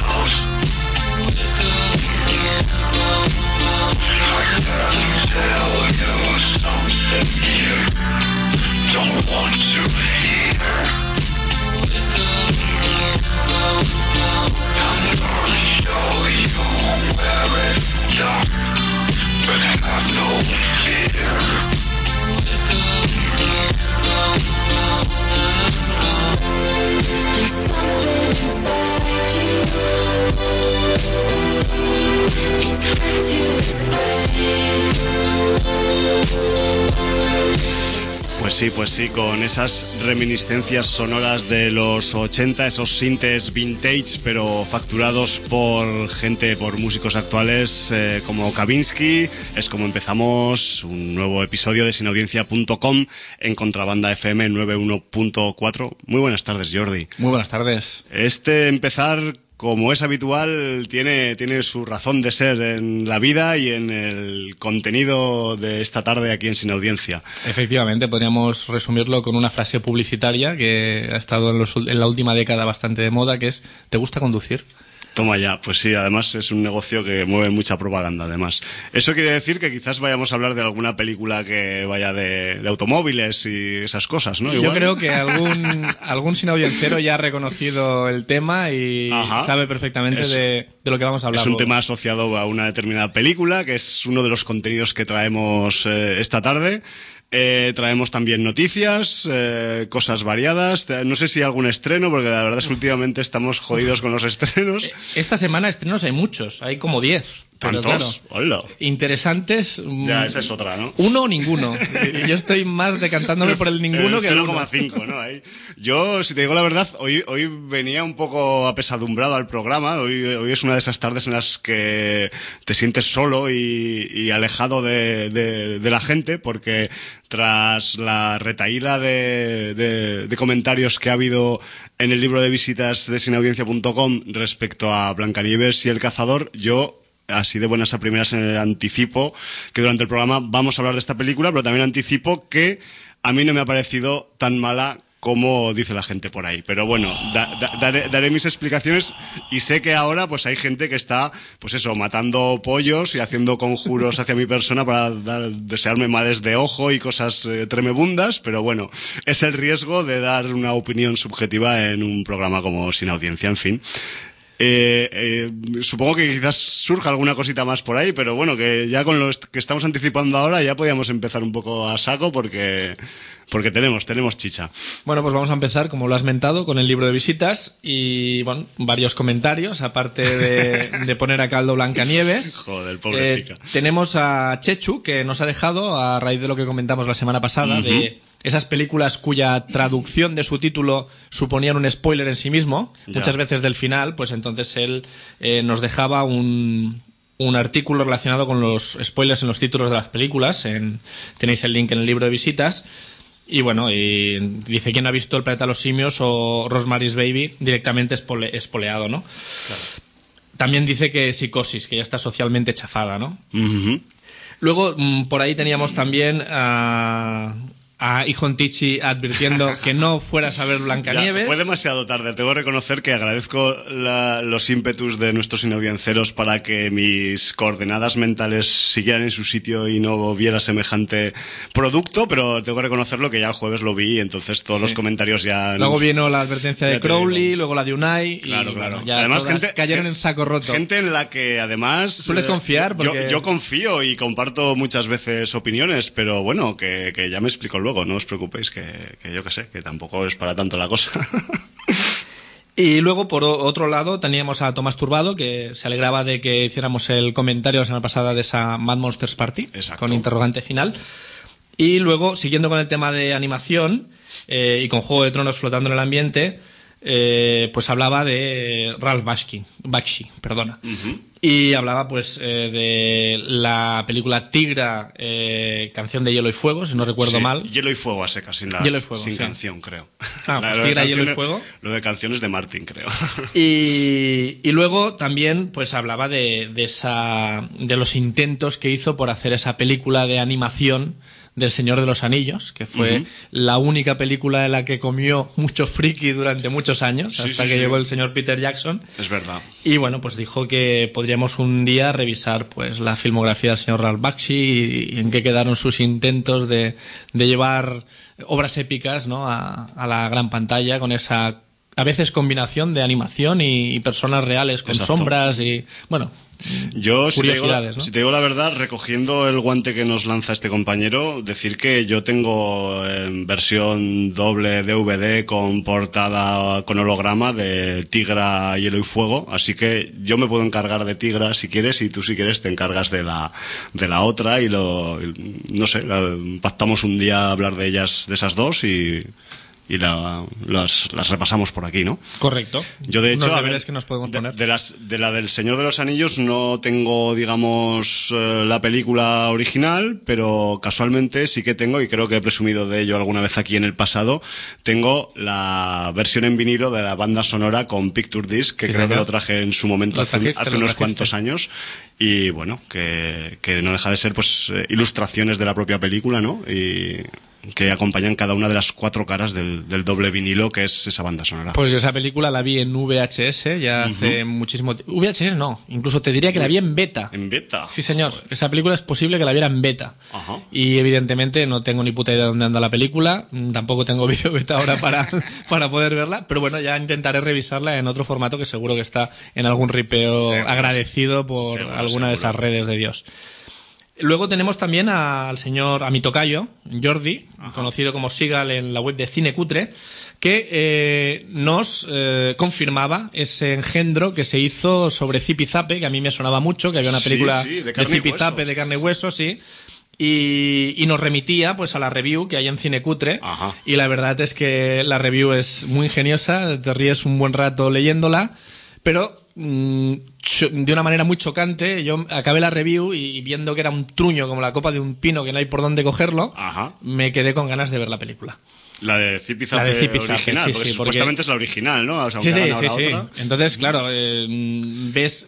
Pues sí, con esas reminiscencias sonoras de los 80, esos sintes vintage, pero facturados por músicos actuales como Kavinsky, es como empezamos un nuevo episodio de sinaudiencia.com en Contrabanda FM 91.4. Muy buenas tardes, Jordi. Muy buenas tardes. Empezar, como es habitual, tiene su razón de ser en la vida y en el contenido de esta tarde aquí en Sin Audiencia. Efectivamente, podríamos resumirlo con una frase publicitaria que ha estado en la última década bastante de moda, que es ¿te gusta conducir? Toma ya, pues sí, además es un negocio que mueve mucha propaganda, además. Eso quiere decir que quizás vayamos a hablar de alguna película que vaya de automóviles y esas cosas, ¿no? Igual. Yo creo que algún sinaudiencero ya ha reconocido el tema y sabe perfectamente de lo que vamos a hablar. Es un tema asociado a una determinada película, que es uno de los contenidos que traemos esta tarde. Traemos también noticias, cosas variadas. No sé si hay algún estreno, porque la verdad es que últimamente estamos jodidos con los estrenos. Esta semana estrenos hay muchos, hay como 10. ¿Tantos? Claro, hola. Interesantes. Ya, esa es otra, ¿no? Uno o ninguno. Yo estoy más decantándome por el ninguno que el 0,5, ¿no? Ahí. Yo, si te digo la verdad, hoy venía un poco apesadumbrado al programa. Hoy es una de esas tardes en las que te sientes solo y alejado de la gente, porque tras la retahíla de comentarios que ha habido en el libro de visitas de sinaudiencia.com respecto a Blancanieves y el cazador, yo, así de buenas a primeras, anticipo que durante el programa vamos a hablar de esta película, pero también anticipo que a mí no me ha parecido tan mala como dice la gente por ahí. Pero bueno, daré mis explicaciones, y sé que ahora pues hay gente que está, pues eso, matando pollos y haciendo conjuros hacia mi persona para desearme males de ojo y cosas tremebundas, pero bueno, es el riesgo de dar una opinión subjetiva en un programa como Sin Audiencia, en fin. Supongo que quizás surja alguna cosita más por ahí, pero bueno, que ya con lo que estamos anticipando ahora ya podíamos empezar un poco a saco porque tenemos chicha. Bueno, pues vamos a empezar, como lo has mentado, con el libro de visitas y, bueno, varios comentarios, aparte de poner a caldo Blancanieves. Joder, pobrecita. Tenemos a Chechu, que nos ha dejado, a raíz de lo que comentamos la semana pasada, de esas películas cuya traducción de su título suponían un spoiler en sí mismo, muchas veces del final, pues entonces él nos dejaba un artículo relacionado con los spoilers en los títulos de las películas. Tenéis el link en el libro de visitas. Y bueno, dice: ¿quién ha visto El planeta de los simios o Rosemary's Baby? Directamente espoleado, ¿no? Claro. También dice que Psicosis, que ya está socialmente chafada, ¿no? Luego, por ahí teníamos también a Ijon Tichi advirtiendo que no fueras a ver Blancanieves. Ya, fue demasiado tarde. Tengo que reconocer que agradezco los ímpetus de nuestros sinaudienciaros para que mis coordenadas mentales siguieran en su sitio y no viera semejante producto, pero tengo que reconocerlo que ya el jueves lo vi, y entonces todos los comentarios ya... Luego vino la advertencia de Crowley, luego la de Unai. Claro. Bueno, ya además, gente cayeron en saco roto. Gente en la que además... ¿Sueles confiar? Porque... Yo confío y comparto muchas veces opiniones, pero bueno, que ya me explico luego. No os preocupéis, que yo que sé, que tampoco es para tanto la cosa. Y luego, por otro lado, teníamos a Tomás Turbado, que se alegraba de que hiciéramos el comentario la semana pasada de esa Mad Monsters Party. Exacto. Con interrogante final. Y luego, siguiendo con el tema de animación y con Juego de Tronos flotando en el ambiente, pues hablaba de Ralph Bakshi, perdona. Y hablaba pues de la película Tigra, Canción de Hielo y Fuego, si no recuerdo mal. Hielo y Fuego a secas, sin canción, creo. Pues Tigra, Hielo y Fuego. Lo de canciones de Martin, creo. Y luego también pues hablaba de los intentos que hizo por hacer esa película de animación del Señor de los Anillos, que fue la única película en la que comió mucho friki durante muchos años, hasta que llegó el señor Peter Jackson. Es verdad. Y bueno, pues dijo que podríamos un día revisar pues la filmografía del señor Ralph Bakshi y en qué quedaron sus intentos de llevar obras épicas, ¿no?, a la gran pantalla con esa a veces combinación de animación y personas reales con sombras y bueno. Yo, si curiosidades, te digo la verdad, recogiendo el guante que nos lanza este compañero, decir que yo tengo en versión doble DVD con portada con holograma de Tigra, Hielo y Fuego, así que yo me puedo encargar de Tigra si quieres, y tú si quieres te encargas de la otra no sé, pactamos un día hablar de ellas, de esas dos, y las repasamos por aquí, ¿no? Correcto. Yo, de hecho, que nos podemos poner. De la del Señor de los Anillos no tengo, digamos, la película original, pero casualmente sí que tengo, y creo que he presumido de ello alguna vez aquí en el pasado, tengo la versión en vinilo de la banda sonora con Picture Disc, que creo que lo traje en su momento hace unos cuantos años, y bueno, que no deja de ser pues ilustraciones de la propia película, ¿no? Y que acompañan cada una de las 4 caras del doble vinilo, que es esa banda sonora. Pues yo esa película la vi en VHS ya hace muchísimo tiempo. VHS no, incluso te diría que la vi en beta. ¿En beta? Sí, señor. Esa película es posible que la viera en beta. Ajá. Y evidentemente no tengo ni puta idea de dónde anda la película, tampoco tengo vídeo beta ahora para poder verla, pero bueno, ya intentaré revisarla en otro formato que seguro que está en algún ripeo agradecido por alguna de esas redes de Dios. Luego tenemos también a mi tocayo, Jordi, conocido como Sigal en la web de Cine Cutre, que nos confirmaba ese engendro que se hizo sobre Zipizape, que a mí me sonaba mucho, que había una película de Zipizape, de carne y hueso, sí. Y nos remitía pues a la review que hay en Cine Cutre. Y la verdad es que la review es muy ingeniosa, te ríes un buen rato leyéndola, pero de una manera muy chocante. Yo acabé la review y viendo que era un truño como la copa de un pino, que no hay por dónde cogerlo, me quedé con ganas de ver la película. La de Zipizape original, porque supuestamente es la original, ¿no? O sea, sí. Otra. Entonces, claro, ves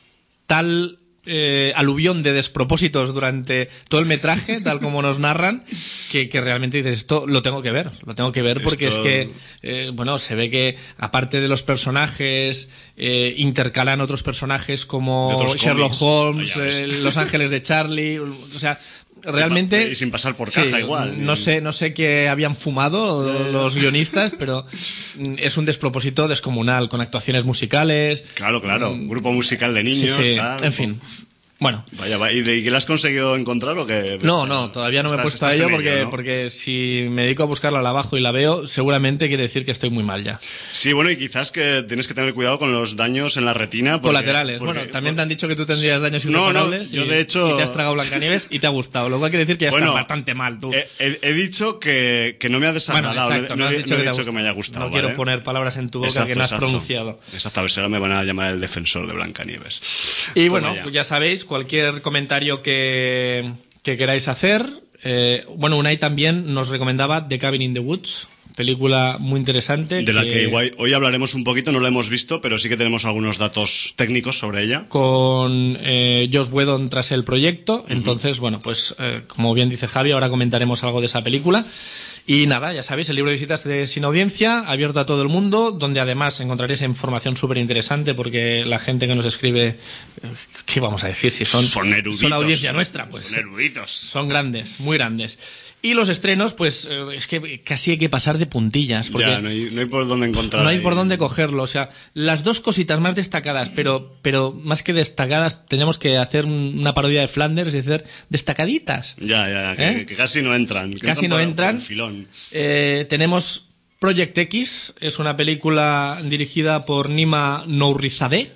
tal aluvión de despropósitos durante todo el metraje, tal como nos narran, que realmente dices, esto lo tengo que ver porque es que, bueno, se ve que aparte de los personajes, intercalan otros personajes como Sherlock Holmes, Los Ángeles de Charlie, o sea, realmente... Y sin pasar por caja igual. No sé qué habían fumado los guionistas, pero es un despropósito descomunal, con actuaciones musicales. Claro, un grupo musical de niños. Tal, en fin. Bueno. Vaya, ¿y qué le has conseguido encontrar o qué? No, todavía no me he puesto a ello porque si me dedico a buscarla, la bajo y la veo, seguramente quiere decir que estoy muy mal ya. Sí, bueno, y quizás que tienes que tener cuidado con los daños en la retina. Colaterales. Bueno, también te han dicho que tú tendrías daños irreparables. No, yo de hecho... Y te has tragado Blancanieves y te ha gustado. Lo cual quiere decir que ya estás bastante mal tú. He dicho que no me ha desagradado. Bueno, exacto, no he dicho que me haya gustado. No quiero poner palabras en tu boca que no has pronunciado. Exacto, a ver si ahora me van a llamar el defensor de Blancanieves. Y bueno, ya sabéis, cualquier comentario que queráis hacer. Bueno, Unai también nos recomendaba The Cabin in the Woods, película muy interesante. De la que igual hoy hablaremos un poquito, no la hemos visto, pero sí que tenemos algunos datos técnicos sobre ella. Con Joss Whedon tras el proyecto. Entonces, bueno, pues como bien dice Javi, ahora comentaremos algo de esa película. Y nada, ya sabéis, el libro de visitas de Sin Audiencia, abierto a todo el mundo, donde además encontraréis información súper interesante, porque la gente que nos escribe, ¿qué vamos a decir? Si son eruditos. Son audiencia nuestra, pues. Son eruditos. Son grandes, muy grandes. Y los estrenos, pues es que casi hay que pasar de puntillas. Porque ya, no hay por dónde encontrar. No hay por dónde cogerlo. O sea, las dos cositas más destacadas, pero más que destacadas, tenemos que hacer una parodia de Flanders y decir destacaditas. Ya, que casi no entran. Casi no entran. Filón. Tenemos Project X, es una película dirigida por Nima Nourizadeh,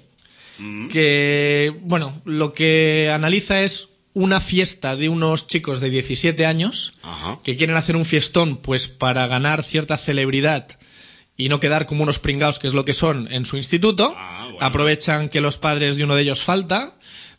que, bueno, lo que analiza es una fiesta de unos chicos de 17 años que quieren hacer un fiestón pues para ganar cierta celebridad y no quedar como unos pringaos, que es lo que son en su instituto. Bueno. Aprovechan que los padres de uno de ellos falta,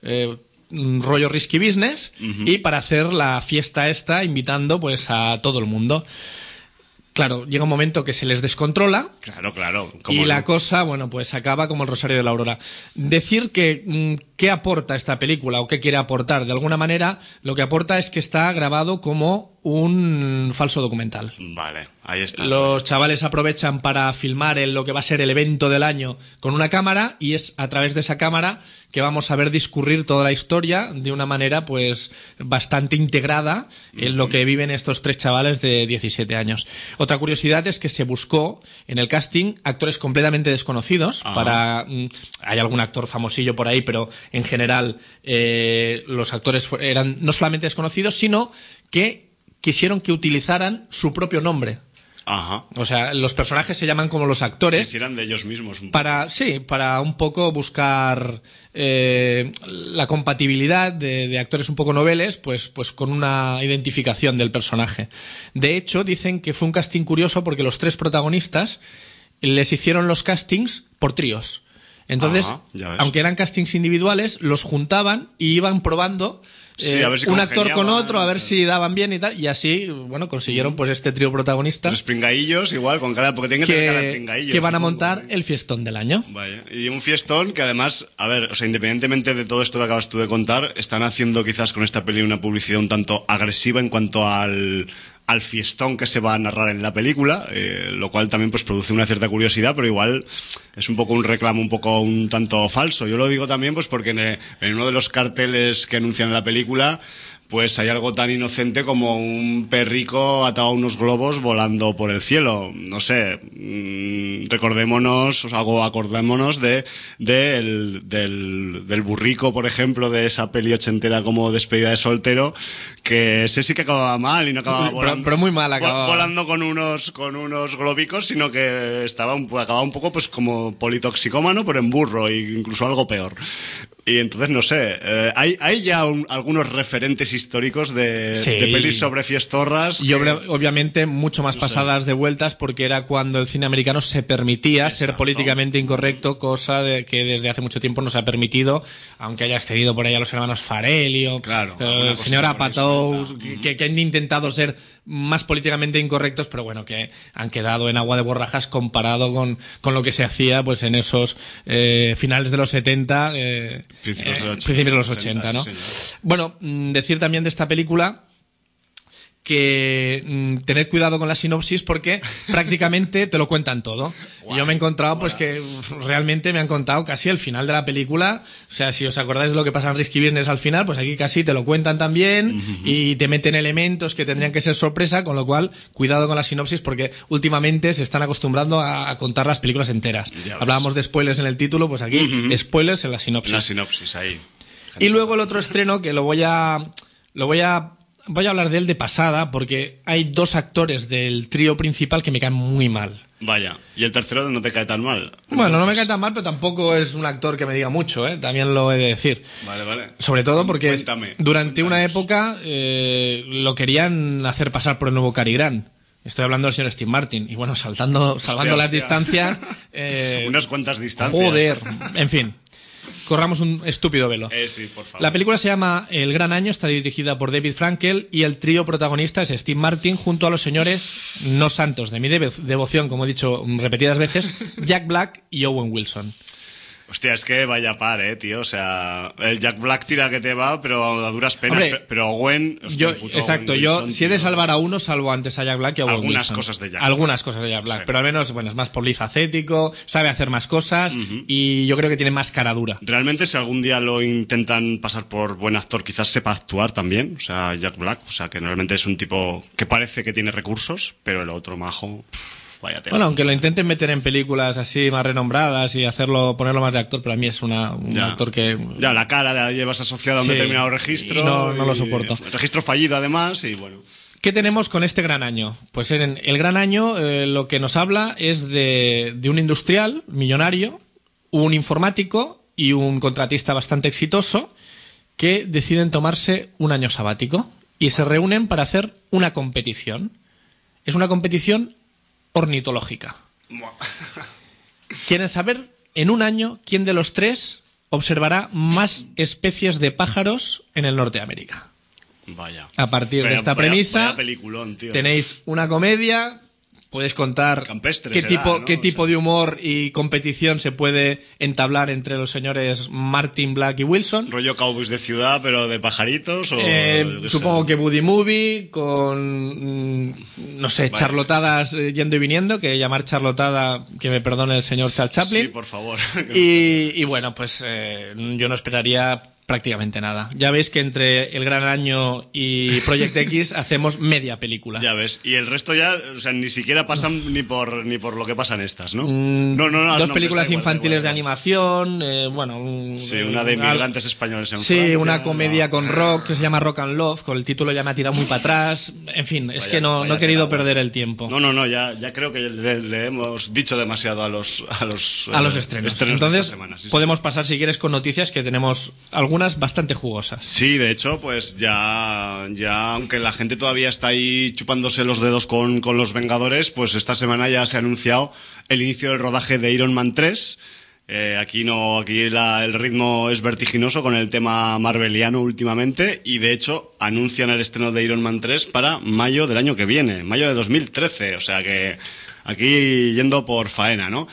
rollo risky business, y para hacer la fiesta esta invitando pues a todo el mundo. Claro, llega un momento que se les descontrola. Claro. Y la cosa, bueno, pues acaba como el Rosario de la Aurora. Decir que ¿qué aporta esta película o qué quiere aportar? De alguna manera, lo que aporta es que está grabado como un falso documental. Vale, ahí está. Los chavales aprovechan para filmar lo que va a ser el evento del año con una cámara, y es a través de esa cámara que vamos a ver discurrir toda la historia de una manera pues bastante integrada en lo que viven estos 3 chavales de 17 años. Otra curiosidad es que se buscó en el casting actores completamente desconocidos. Hay algún actor famosillo por ahí, pero en general los actores eran no solamente desconocidos, sino que quisieron que utilizaran su propio nombre. Ajá. O sea, los personajes se llaman como los actores. Hicieran de ellos mismos un poco. Para un poco buscar la compatibilidad de actores un poco noveles, pues con una identificación del personaje. De hecho, dicen que fue un casting curioso porque los 3 protagonistas les hicieron los castings por tríos. Entonces, aunque eran castings individuales, los juntaban y iban probando un actor con otro, a ver si daban bien y tal, y así, bueno, consiguieron pues este trío protagonista. 3 pringaillos, igual, con cara, porque tienen que tener cara de pringaillos. Que van a montar el fiestón del año. Vaya. Y un fiestón que además, a ver, o sea, independientemente de todo esto que acabas tú de contar, están haciendo quizás con esta peli una publicidad un tanto agresiva en cuanto al fiestón que se va a narrar en la película, lo cual también pues produce una cierta curiosidad, pero igual es un poco un reclamo un tanto falso. Yo lo digo también pues porque en uno de los carteles que anuncian en la película pues hay algo tan inocente como un perrico atado a unos globos volando por el cielo. No sé, acordémonos del burrico, por ejemplo, de esa peli ochentera como Despedida de soltero, que ese sí que acababa mal y no acababa volando. Pero muy mal acababa. Volando con unos globicos, sino que acababa un poco pues como politoxicómano, pero en burro, e incluso algo peor. Y entonces, no sé, hay ya algunos referentes históricos de pelis sobre fiestorras. Y obviamente mucho más pasadas de vueltas, porque era cuando el cine americano se permitía ser políticamente incorrecto, cosa que desde hace mucho tiempo no se ha permitido, aunque haya excedido por ahí a los hermanos Farelli o el señor Apatow, que han intentado ser más políticamente incorrectos, pero bueno, que han quedado en agua de borrajas comparado con lo que se hacía pues en esos finales de los 70, principios de los 80, ¿no? Sí, bueno, decir también de esta película que tened cuidado con la sinopsis porque prácticamente te lo cuentan todo. Y yo me he encontrado pues que realmente me han contado casi el final de la película. O sea, si os acordáis de lo que pasa en Risky Business al final, pues aquí casi te lo cuentan también y te meten elementos que tendrían que ser sorpresa, con lo cual cuidado con la sinopsis porque últimamente se están acostumbrando a contar las películas enteras. Hablábamos de spoilers en el título, pues aquí spoilers en la sinopsis. En la sinopsis, ahí. Y luego el otro estreno que voy a hablar de él de pasada porque hay 2 actores del trío principal que me caen muy mal. Vaya, y el tercero no te cae tan mal. Entonces... Bueno, no me cae tan mal, pero tampoco es un actor que me diga mucho, también lo he de decir. Vale. Sobre todo porque Cuéntame. Durante una época lo querían hacer pasar por el nuevo Cary Grant. Estoy hablando del señor Steve Martin. Y bueno, salvando las distancias... unas cuantas distancias. Joder, en fin. Corramos un estúpido velo. Sí, por favor. La película se llama El Gran Año, está dirigida por David Frankel y el trío protagonista es Steve Martin junto a los señores no santos de mi devoción, como he dicho repetidas veces, Jack Black y Owen Wilson. Hostia, es que vaya par, tío. O sea, el Jack Black tira que te va, pero a duras penas. Hombre, pero Owen... Hostia, exacto, Owen Wilson, si he de salvar a uno, salvo antes a Jack Black que a Owen Wilson. Algunas cosas de Jack Black, pero al menos, bueno, es más polifacético, sabe hacer más cosas y yo creo que tiene más cara dura. Realmente, si algún día lo intentan pasar por buen actor, quizás sepa actuar también. O sea, Jack Black, o sea, que realmente es un tipo que parece que tiene recursos, pero el otro majo... Bueno, aunque lo intenten meter en películas así más renombradas y ponerlo más de actor, pero a mí es un actor que... Ya, la cara la llevas asociada a un determinado registro. No lo soporto. Registro fallido, además, y bueno... ¿Qué tenemos con este Gran Año? Pues en el Gran Año lo que nos habla es de un industrial millonario, un informático y un contratista bastante exitoso que deciden tomarse un año sabático y se reúnen para hacer una competición. Es una competición ornitológica. Quieren saber en un año quién de los 3 observará más especies de pájaros en el norte de América. Vaya. A partir de esta premisa vaya peliculón, tío. tenéis una comedia puedes contar Campestre qué será, tipo, ¿no? qué O tipo sea, de humor y competición se puede entablar entre los señores Martin, Black y Wilson. rollo Cowboys de ciudad, pero de pajaritos o... yo qué Supongo sé. que Buddy Movie con, no sé, Vaya. charlotadas yendo y viniendo, que llamar charlotada, que me perdone el señor Charles Chaplin. Sí, por favor. Y bueno, pues yo no esperaría prácticamente nada. Ya veis que entre El Gran Año y Project X hacemos media película. Ya ves. Y el resto ya, o sea, ni siquiera pasan ni por lo que pasan estas, ¿no? Dos no, películas da igual, infantiles de da igual. animación, bueno... Sí, una de inmigrantes españoles en Sí, Francia. una comedia con rock que se llama Rock and Love, con el título ya me ha tirado muy para atrás. En fin, es Vaya- que no vaya he querido tela, perder guay. el tiempo. No, ya creo que le hemos dicho demasiado a los Estrenos. de Entonces, esta semana. Sí, sí. podemos pasar, si quieres, con noticias que tenemos algunas bastante jugosas. Sí, de hecho, pues ya, aunque la gente todavía está ahí chupándose los dedos con los Vengadores, pues esta semana ya se ha anunciado el inicio del rodaje de Iron Man 3. Aquí el ritmo es vertiginoso con el tema marveliano últimamente y de hecho anuncian el estreno de Iron Man 3 para mayo del año que viene, mayo de 2013, o sea que aquí yendo por faena, ¿no?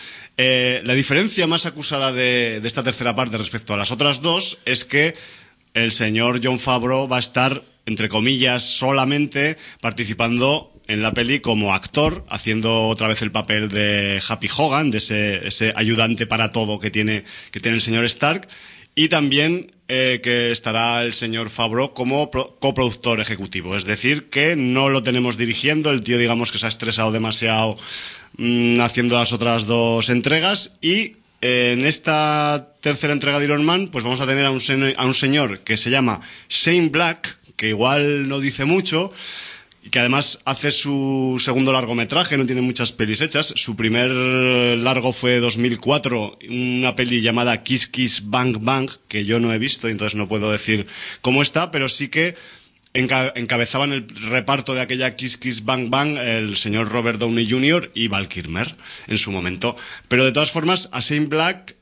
La diferencia más acusada de esta tercera parte respecto a las otras dos es que el señor Jon Favreau va a estar, entre comillas, solamente participando en la peli como actor, haciendo otra vez el papel de Happy Hogan, de ese ayudante para todo que tiene el señor Stark, y también que estará el señor Favreau como coproductor ejecutivo, es decir, que no lo tenemos dirigiendo, el tío digamos que se ha estresado demasiado haciendo las otras dos entregas y en esta tercera entrega de Iron Man pues vamos a tener a un señor que se llama Shane Black, que igual no dice mucho y que además hace su segundo largometraje, no tiene muchas pelis hechas. Su primer largo fue 2004, una peli llamada Kiss Kiss Bang Bang, que yo no he visto y entonces no puedo decir cómo está, pero sí que encabezaban el reparto de aquella Kiss Kiss Bang Bang el señor Robert Downey Jr. y Val Kilmer en su momento. Pero de todas formas, a Shane Black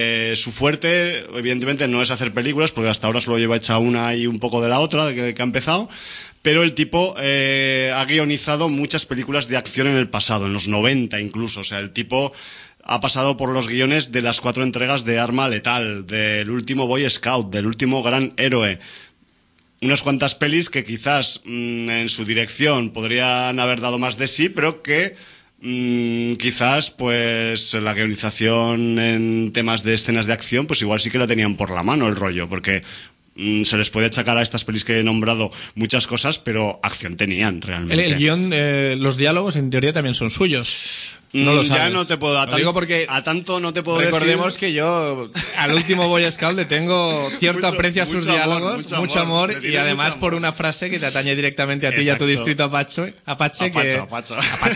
su fuerte evidentemente no es hacer películas, porque hasta ahora solo lleva hecha una y un poco de la otra de que ha empezado, pero el tipo ha guionizado muchas películas de acción en el pasado, en los 90 incluso, o sea, el tipo ha pasado por los guiones de las 4 entregas de Arma Letal, del último Boy Scout, del último Gran Héroe. Unas cuantas pelis que quizás en su dirección podrían haber dado más de sí, pero que quizás pues la guionización en temas de escenas de acción pues igual sí que la tenían por la mano el rollo, porque se les puede achacar a estas pelis que he nombrado muchas cosas, pero acción tenían realmente. El guión, los diálogos en teoría también son suyos. No lo sabes. Ya no te puedo, Lo digo porque a tanto no te puedo recordemos decir. que yo al último Boy Scout le tengo cierto Mucho- aprecio a sus mucho amor, diálogos, mucho amor. Le y tiene además mucho por amor. una frase que te atañe directamente a ti y a tu Exacto. distrito Apache, Apacho.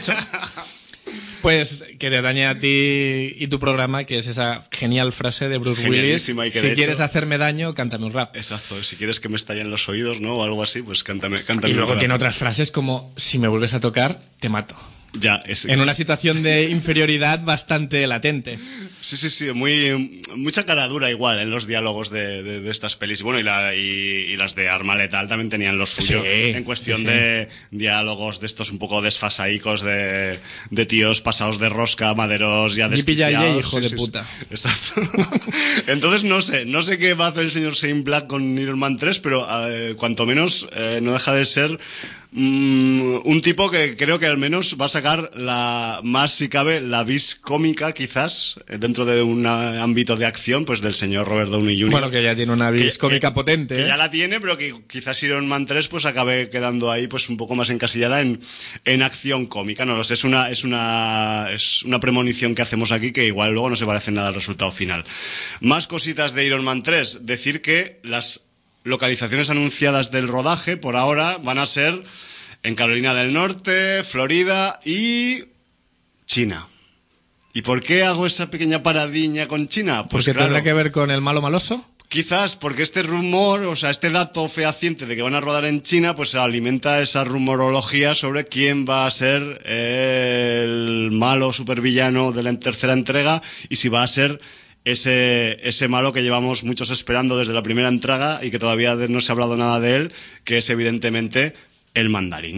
pues que te atañe a ti y tu programa, que es esa genial frase de Bruce Willis: Genialísima, y que si de quieres hecho- hacerme daño, cántame un rap. Exacto, si quieres que me estallen los oídos, ¿no? O algo así, pues cántame Y luego un tiene rap. otras frases como: si me vuelves a tocar, te mato. Ya, es... En una situación de inferioridad bastante latente. Sí, mucha cara dura igual en los diálogos de estas pelis. Y bueno, y las de Arma Letal también tenían lo suyo, Sí, en cuestión sí. de diálogos de estos un poco desfasaicos de tíos pasados de rosca, maderos ya Yippee-yay-yay, desquiciados. hijo de puta. Exacto. Entonces no sé qué va a hacer el señor Shane Black con Iron Man 3, pero cuanto menos no deja de ser un tipo que creo que al menos va a sacar más si cabe la vis cómica quizás dentro de un ámbito de acción pues del señor Robert Downey Jr. Bueno, que ya tiene una vis cómica potente. Que ya la tiene, pero que quizás Iron Man 3 pues acabe quedando ahí pues un poco más encasillada en acción cómica. No lo sé, es una premonición que hacemos aquí que igual luego no se parece nada al resultado final. Más cositas de Iron Man 3. Decir que las localizaciones anunciadas del rodaje por ahora van a ser en Carolina del Norte, Florida y China. ¿Y por qué hago esa pequeña paradiña con China? Pues Porque claro, tendrá que ver con el malo maloso. quizás porque este rumor, o sea, este dato fehaciente de que van a rodar en China, pues alimenta esa rumorología sobre quién va a ser el malo supervillano de la tercera entrega y si va a ser ese malo que llevamos muchos esperando desde la primera entrega y que todavía no se ha hablado nada de él, que es evidentemente el mandarín.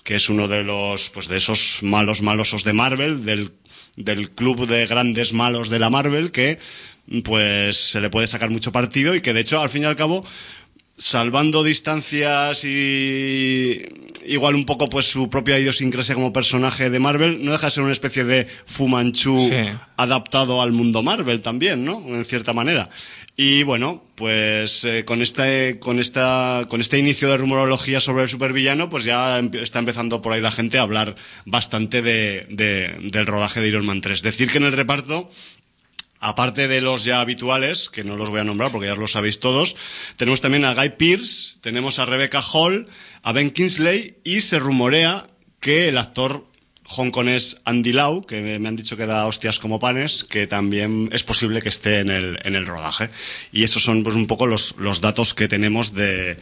que es uno de los, pues de esos malosos de Marvel, del club de grandes malos de la Marvel, que pues se le puede sacar mucho partido y que de hecho al fin y al cabo, salvando distancias y igual un poco pues su propia idiosincrasia como personaje de Marvel, no deja de ser una especie de Fu Manchu adaptado al mundo Marvel también, ¿no? En cierta manera. Y bueno, pues con este inicio de rumorología sobre el supervillano, pues ya está empezando por ahí la gente a hablar bastante del rodaje de Iron Man 3. Decir que en el reparto, aparte de los ya habituales, que no los voy a nombrar porque ya los sabéis todos, tenemos también a Guy Pearce, tenemos a Rebecca Hall, a Ben Kingsley, y se rumorea que el actor hongkonés Andy Lau, que me han dicho que da hostias como panes, que también es posible que esté en el rodaje. Y esos son pues un poco los datos que tenemos de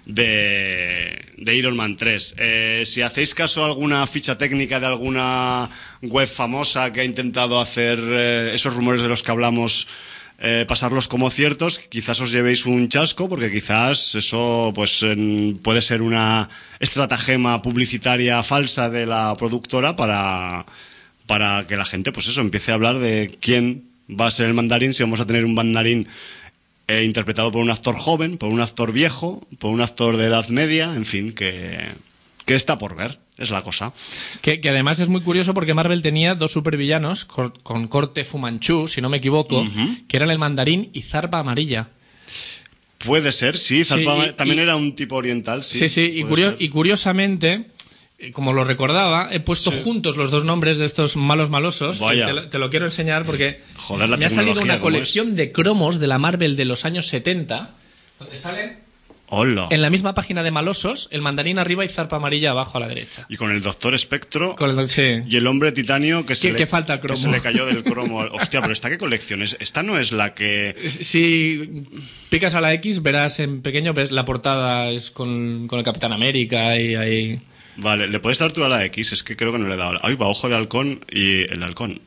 Iron Man 3. Si hacéis caso a alguna ficha técnica de alguna web famosa que ha intentado hacer esos rumores de los que hablamos, pasarlos como ciertos, quizás os llevéis un chasco, porque quizás eso pues puede ser una estratagema publicitaria falsa de la productora para que la gente pues eso empiece a hablar de quién va a ser el mandarín, si vamos a tener un mandarín interpretado por un actor joven, por un actor viejo, por un actor de edad media, en fin, que está por ver. Es la cosa. Que además es muy curioso porque Marvel tenía dos supervillanos con corte Fu Manchu, si no me equivoco, que eran el mandarín y Zarpa Amarilla. Puede ser, sí. Zarpa también era un tipo oriental, sí. Sí. Y curiosamente, como lo recordaba, he puesto juntos los dos nombres de estos malosos. Te lo quiero enseñar porque me ha salido una colección de cromos de la Marvel de los años 70, donde salen... Hola. En la misma página de malosos, el mandarín arriba y Zarpa Amarilla abajo a la derecha. Y con el Doctor Espectro sí. Y el Hombre Titanio que falta el cromo. Que se le cayó del cromo. Hostia, pero ¿esta qué colección es? Esta no es la que... Si picas a la X, verás en pequeño, ves la portada es con el Capitán América y ahí... Vale, ¿le puedes dar tú a la X? Es que creo que no le he dado. Ay, va, ojo de halcón y el halcón.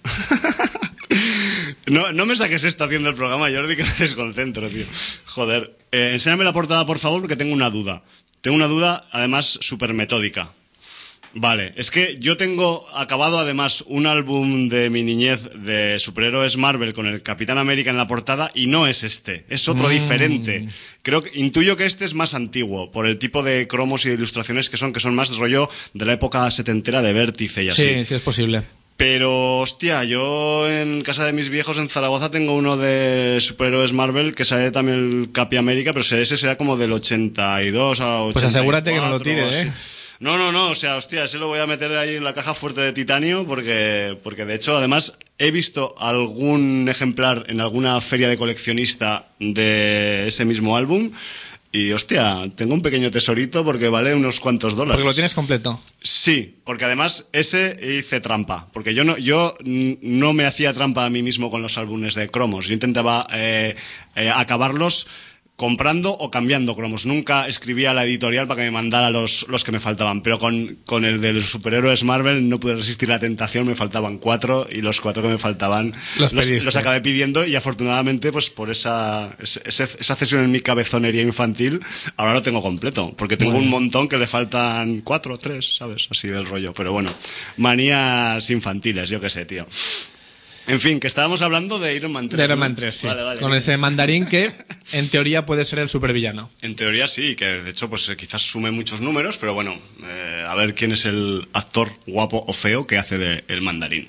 No me saques esto haciendo el programa, Jordi, que me desconcentro, tío. Joder. Enséñame la portada, por favor, porque tengo una duda. Tengo una duda, además, súper metódica. Vale, es que yo tengo acabado, además, un álbum de mi niñez de superhéroes Marvel con el Capitán América en la portada y no es este, es otro diferente. Intuyo que este es más antiguo, por el tipo de cromos y de ilustraciones que son más rollo de la época setentera de Vértice y así. Sí, es posible. Pero, hostia, yo en casa de mis viejos en Zaragoza tengo uno de superhéroes Marvel que sale también el Capi América, pero ese será como del 82 a 84. Pues asegúrate que no lo tire, ¿eh? No, o sea, hostia, ese lo voy a meter ahí en la caja fuerte de titanio porque de hecho, además, he visto algún ejemplar en alguna feria de coleccionista de ese mismo álbum. Y, hostia, tengo un pequeño tesorito porque vale unos cuantos dólares. ¿Porque lo tienes completo? Sí, porque además ese hice trampa. Porque yo no me hacía trampa a mí mismo con los álbumes de cromos. Yo intentaba acabarlos comprando o cambiando cromos. Nunca escribía a la editorial para que me mandara los que me faltaban. Pero con el de los superhéroes Marvel no pude resistir la tentación. Me faltaban 4 y los 4 que me faltaban los acabé pidiendo. Y afortunadamente, pues por esa cesión en mi cabezonería infantil, ahora lo tengo completo. Porque tengo un montón que le faltan 4 o 3, ¿sabes? Así del rollo. Pero bueno, manías infantiles, yo qué sé, tío. En fin, que estábamos hablando de Iron Man 3. De Iron Man 3, sí. Vale. Con ese mandarín que, en teoría, puede ser el supervillano. En teoría sí, que de hecho pues quizás sume muchos números, pero bueno, a ver quién es el actor guapo o feo que hace de el mandarín.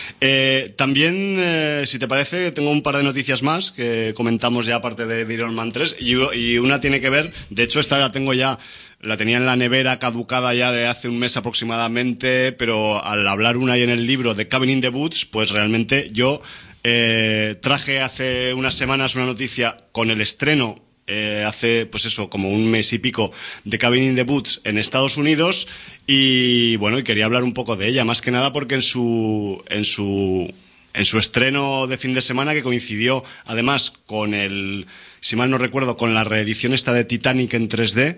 También, si te parece, tengo un par de noticias más que comentamos ya aparte de Iron Man 3 y una tiene que ver, de hecho esta la tenía en la nevera caducada ya de hace un mes aproximadamente, pero al hablar una ahí en el libro de Cabin in the Woods, pues realmente yo traje hace unas semanas una noticia con el estreno hace pues eso, como un mes y pico de Cabin in the Woods en Estados Unidos y bueno, y quería hablar un poco de ella, más que nada porque en su estreno de fin de semana, que coincidió además con si mal no recuerdo, con la reedición esta de Titanic en 3D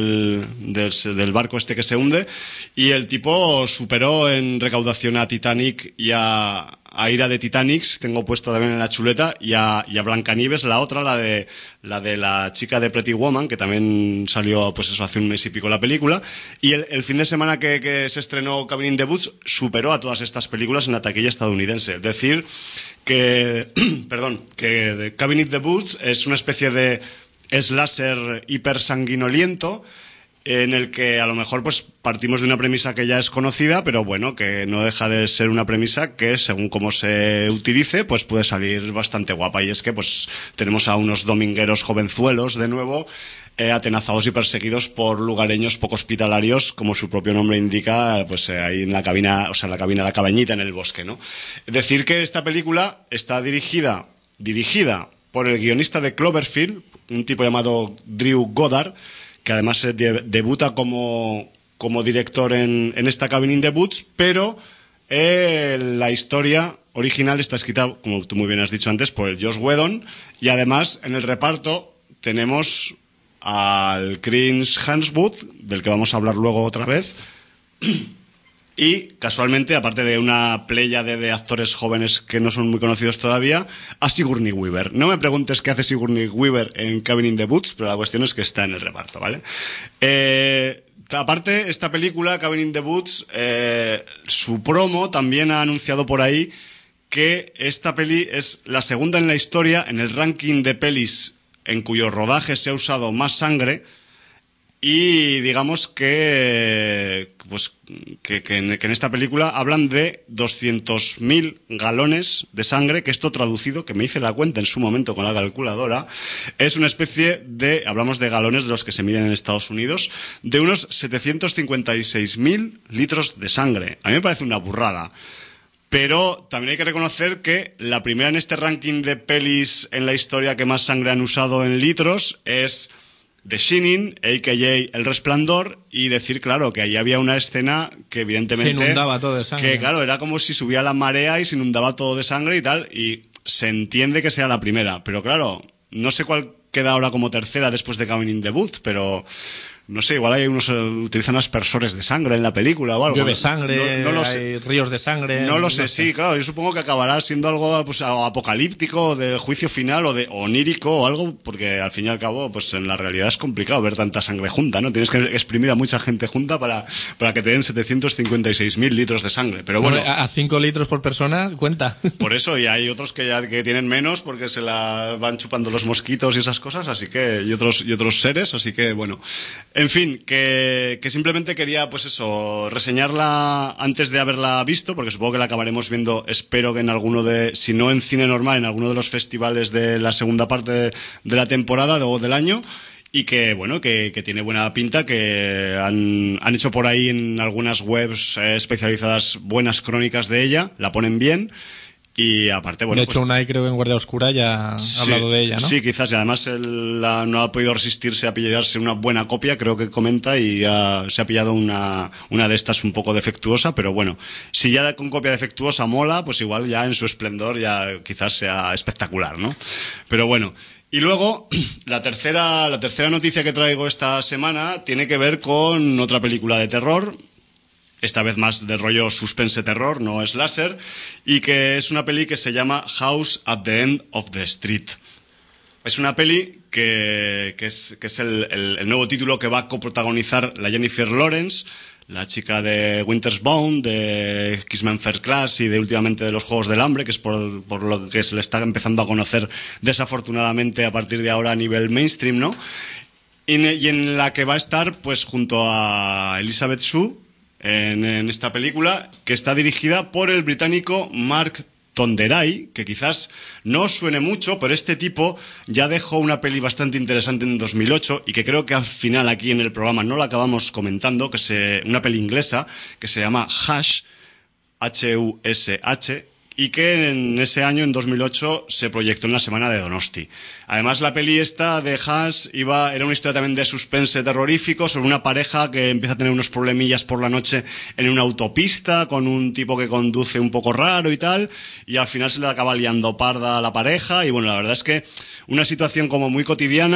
del barco este que se hunde, y el tipo superó en recaudación a Titanic y a a Ira de Titanics, tengo puesto también en la chuleta, y a Blancanieves, la otra, la de la chica de Pretty Woman, que también salió, pues eso, hace un mes y pico la película. Y el fin de semana que se estrenó Cabin in the Woods superó a todas estas películas en la taquilla estadounidense. Es decir, que que Cabin in the Woods es una especie de slasher hipersanguinoliento, en el que a lo mejor pues partimos de una premisa que ya es conocida, pero bueno, que no deja de ser una premisa que según cómo se utilice, pues puede salir bastante guapa. Y es que pues tenemos a unos domingueros jovenzuelos de nuevo, atenazados y perseguidos por lugareños poco hospitalarios, como su propio nombre indica, pues ahí en la cabina, la cabañita en el bosque, ¿no? Decir que esta película está dirigida por el guionista de Cloverfield, un tipo llamado Drew Goddard, que además debuta como director en esta Cabin in the Woods, pero la historia original está escrita, como tú muy bien has dicho antes, por el Joss Whedon, y además en el reparto tenemos al Chris Hemsworth, del que vamos a hablar luego otra vez, y casualmente, aparte de una pléyade de actores jóvenes que no son muy conocidos todavía, a Sigourney Weaver. No me preguntes qué hace Sigourney Weaver en Cabin in the Woods, pero la cuestión es que está en el reparto, ¿vale? Aparte, esta película, Cabin in the Woods, su promo también ha anunciado por ahí que esta peli es la segunda en la historia en el ranking de pelis en cuyo rodaje se ha usado más sangre. Y digamos que en esta película hablan de 200.000 galones de sangre, que esto traducido, que me hice la cuenta en su momento con la calculadora, es una especie de, hablamos de galones de los que se miden en Estados Unidos, de unos 756.000 litros de sangre. A mí me parece una burrada. Pero también hay que reconocer que la primera en este ranking de pelis en la historia que más sangre han usado en litros es The Shining, a.k.a. El Resplandor, y decir, claro, que ahí había una escena que evidentemente se inundaba todo de sangre. Que claro, era como si subía la marea y se inundaba todo de sangre y tal, y se entiende que sea la primera, pero claro, no sé cuál queda ahora como tercera después de Cabin in the Woods, pero no sé, igual hay unos utilizan aspersores de sangre en la película o algo. Llueve sangre, no lo hay sé. ríos de sangre. No lo sé, sí, claro, yo supongo que acabará siendo algo pues apocalíptico, de juicio final o de onírico o algo, porque al fin y al cabo, pues en la realidad es complicado ver tanta sangre junta, ¿no? Tienes que exprimir a mucha gente junta para que te den 756.000 litros de sangre, pero bueno. A 5 litros por persona, cuenta. Por eso, y hay otros que tienen menos porque se la van chupando los mosquitos y esas cosas, así que, y otros seres, así que bueno. En fin, que simplemente quería, pues eso, reseñarla antes de haberla visto, porque supongo que la acabaremos viendo, espero que si no en cine normal, en alguno de los festivales de la segunda parte de la temporada o del año, y que, bueno, que tiene buena pinta, que han hecho por ahí en algunas webs especializadas buenas crónicas de ella, la ponen bien. Y aparte, bueno, de hecho, Unai creo que en Guardia Oscura ya ha hablado de ella, ¿no? Sí, quizás, y además él no ha podido resistirse a pillarse una buena copia, creo que comenta, y se ha pillado una de estas un poco defectuosa, pero bueno, si ya con copia defectuosa mola, pues igual ya en su esplendor ya quizás sea espectacular, ¿no? Pero bueno. Y luego, la tercera noticia que traigo esta semana tiene que ver con otra película de terror, esta vez más de rollo suspense terror, no slasher, y que es una peli que se llama House at the End of the Street. Es una peli que es el nuevo título que va a coprotagonizar la Jennifer Lawrence, la chica de Winter's Bone, de Kingsman First Class y de últimamente de los Juegos del Hambre, que es por lo que se le está empezando a conocer desafortunadamente a partir de ahora a nivel mainstream, ¿no? Y en la que va a estar pues junto a Elizabeth Shue en esta película, que está dirigida por el británico Mark Tonderai, que quizás no os suene mucho, pero este tipo ya dejó una peli bastante interesante en 2008 y que creo que al final aquí en el programa no la acabamos comentando, una peli inglesa que se llama Hush, Hush, y que en ese año, en 2008, se proyectó en la Semana de Donosti. Además, la peli esta de Hush era una historia también de suspense terrorífico sobre una pareja que empieza a tener unos problemillas por la noche en una autopista con un tipo que conduce un poco raro y tal, y al final se le acaba liando parda a la pareja, y bueno, la verdad es que una situación como muy cotidiana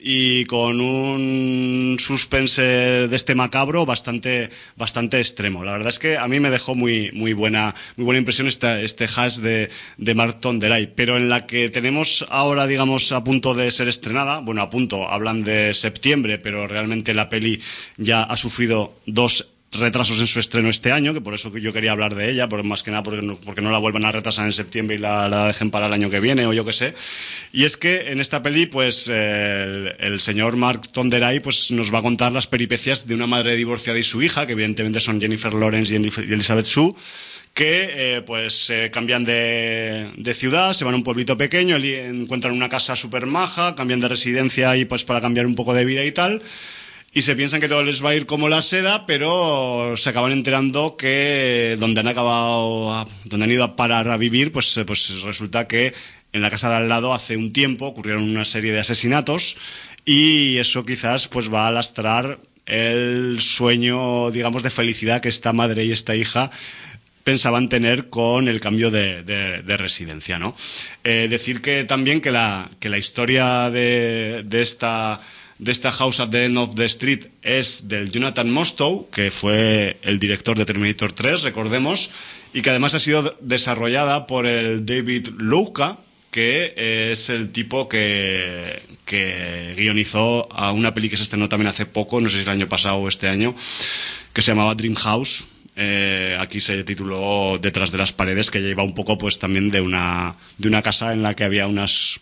y con un suspense de este macabro bastante extremo. La verdad es que a mí me dejó muy buena impresión este Hash de Mark Tonderay, pero en la que tenemos ahora, digamos, a punto de ser estrenada, bueno, a punto, hablan de septiembre, pero realmente la peli ya ha sufrido 2 retrasos en su estreno este año, que por eso que yo quería hablar de ella, más que nada porque no la vuelvan a retrasar en septiembre y la dejen para el año que viene, o yo qué sé. Y es que en esta peli, pues, el señor Mark Tonderay, pues, nos va a contar las peripecias de una madre divorciada y su hija, que evidentemente son Jennifer Lawrence y Elizabeth Shue, que pues cambian de ciudad, se van a un pueblito pequeño, encuentran una casa súper maja, cambian de residencia y pues para cambiar un poco de vida y tal. Y se piensan que todo les va a ir como la seda, pero se acaban enterando que donde han ido a parar a vivir, pues resulta que en la casa de al lado hace un tiempo ocurrieron una serie de asesinatos y eso quizás pues va a lastrar el sueño, digamos, de felicidad que esta madre y esta hija pensaban tener con el cambio de residencia, ¿no? Decir que también que la historia de esta House at the End of the Street es del Jonathan Mostow, que fue el director de Terminator 3, recordemos, y que además ha sido desarrollada por el David Louka, que es el tipo que guionizó a una peli que se estrenó también hace poco, no sé si el año pasado o este año, que se llamaba Dream House. Aquí se tituló Detrás de las paredes, que ya iba un poco pues también de una casa en la que había unas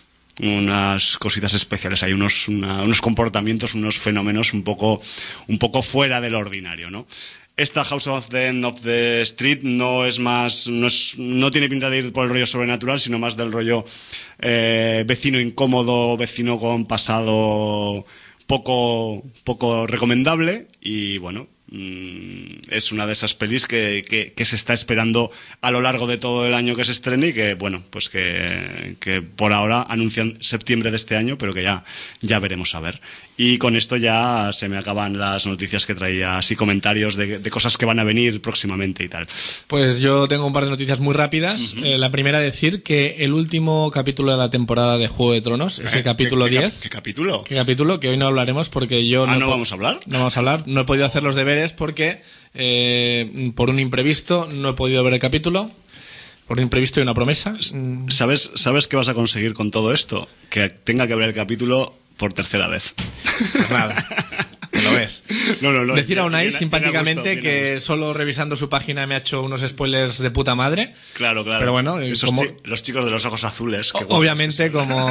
cositas especiales, hay unos comportamientos, unos fenómenos un poco fuera del ordinario, ¿no? Esta House of the End of the Street no tiene pinta de ir por el rollo sobrenatural, sino más del rollo vecino incómodo, vecino con pasado poco recomendable, y bueno, es una de esas pelis que se está esperando a lo largo de todo el año que se estrene y que, bueno, pues que por ahora anuncian septiembre de este año, pero que ya veremos a ver. Y con esto ya se me acaban las noticias que traía, así comentarios de cosas que van a venir próximamente y tal. Pues yo tengo un par de noticias muy rápidas. Uh-huh. La primera, decir que el último capítulo de la temporada de Juego de Tronos es el capítulo 10. ¿Qué capítulo? ¿Qué capítulo? Que hoy no hablaremos porque yo ¿no vamos a hablar? No vamos a hablar. No he podido hacer los deberes porque por un imprevisto no he podido ver el capítulo. Por un imprevisto y una promesa. ¿Sabes qué vas a conseguir con todo esto? Que tenga que ver el capítulo por tercera vez. Pues nada, te lo ves. No. Decir a Unai simpáticamente que solo revisando su página me ha hecho unos spoilers de puta madre. Claro. Pero bueno, los chicos de los ojos azules. Obviamente,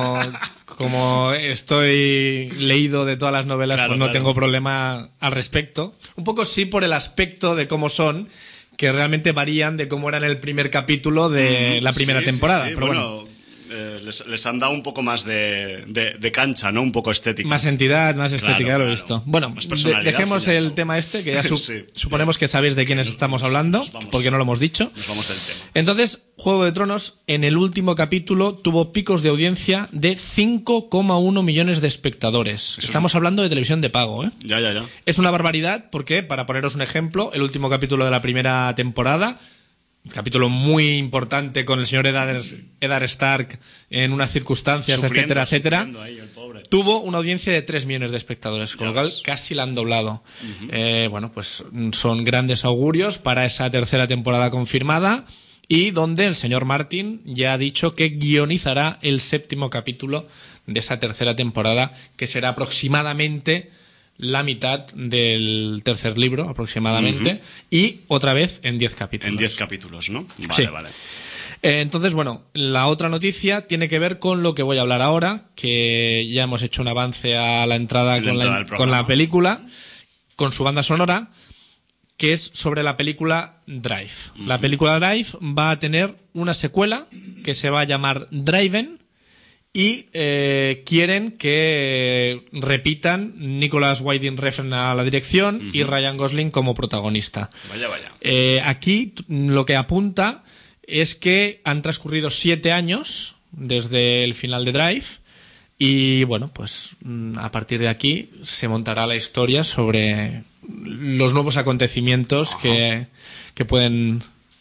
como estoy leído de todas las novelas, pues no tengo problema al respecto. Un poco sí por el aspecto de cómo son, que realmente varían de cómo era en el primer capítulo de la primera temporada. Sí, pero bueno. Les han dado un poco más de cancha, ¿no? Un poco estética. Más entidad, más estética, lo he visto. Bueno, dejemos el tema este, que ya suponemos que sabéis de quiénes estamos hablando, porque no lo hemos dicho. Nos vamos del tema. Entonces, Juego de Tronos, en el último capítulo, tuvo picos de audiencia de 5,1 millones de espectadores. Estamos hablando de televisión de pago, ¿eh? Ya. Es una barbaridad, porque, para poneros un ejemplo, el último capítulo de la primera temporada, un capítulo muy importante con el señor Eddard Stark en unas circunstancias, etcétera, ahí, el pobre. Tuvo una audiencia de 3 millones de espectadores, con lo cual casi la han doblado. Uh-huh. Bueno, pues son grandes augurios para esa tercera temporada confirmada, y donde el señor Martin ya ha dicho que guionizará el 7º capítulo de esa tercera temporada, que será aproximadamente la mitad del tercer libro, aproximadamente, uh-huh. Y otra vez en 10 capítulos. En 10 capítulos, ¿no? Vale. Entonces, bueno, la otra noticia tiene que ver con lo que voy a hablar ahora, que ya hemos hecho un avance a la entrada con la película, con su banda sonora, que es sobre la película Drive. Uh-huh. La película Drive va a tener una secuela que se va a llamar Driven, y quieren que repitan Nicholas Winding Refn a la dirección, uh-huh. y Ryan Gosling como protagonista. Vaya. Aquí lo que apunta es que han transcurrido 7 años desde el final de Drive, y bueno, pues a partir de aquí se montará la historia sobre los nuevos acontecimientos, uh-huh. que pueden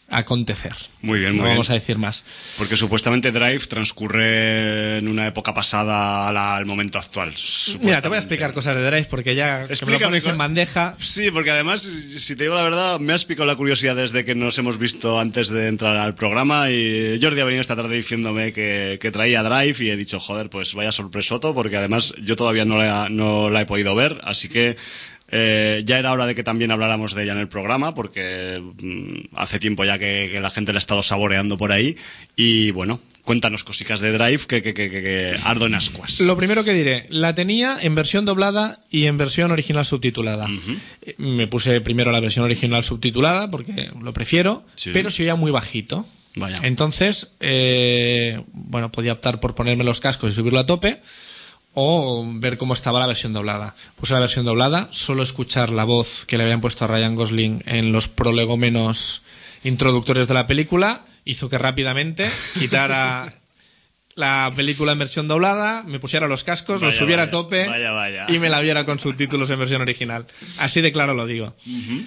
acontecer. Muy bien, muy no bien. vamos a decir más. Porque supuestamente Drive transcurre en una época pasada al momento actual. Mira, te voy a explicar cosas de Drive porque ya que me lo pones en bandeja. Sí, porque además, si te digo la verdad, me has picado la curiosidad desde que nos hemos visto antes de entrar al programa, y Jordi ha venido esta tarde diciéndome que traía Drive y he dicho, joder, pues vaya sorpresoto, porque además yo todavía no la he podido ver, así que ya era hora de que también habláramos de ella en el programa, porque hace tiempo ya que la gente la ha estado saboreando por ahí. Y bueno, cuéntanos cositas de Drive que ardo en ascuas. Lo primero que diré, la tenía en versión doblada y en versión original subtitulada. Me puse primero la versión original subtitulada porque lo prefiero, sí, pero se oía muy bajito. Vaya. Entonces, bueno, podía optar por ponerme los cascos y subirlo a tope, o ver cómo estaba la versión doblada. Puse la versión doblada, solo escuchar la voz que le habían puesto a Ryan Gosling en los prolegómenos introductores de la película hizo que rápidamente quitara la película en versión doblada, me pusiera los cascos, los subiera a tope y me la viera con subtítulos en versión original. Así de claro lo digo.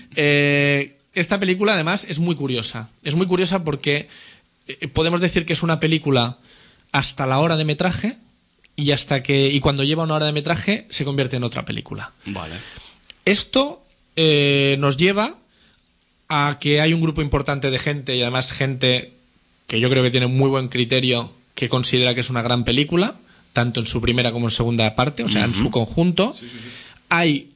Esta película además es muy curiosa. Es muy curiosa porque podemos decir que es una película hasta la hora de metraje, y cuando lleva una hora de metraje se convierte en otra película. Vale. Esto nos lleva a que hay un grupo importante de gente, y además gente que yo creo que tiene muy buen criterio, que considera que es una gran película, tanto en su primera como en segunda parte, o sea, en su conjunto. Sí. Hay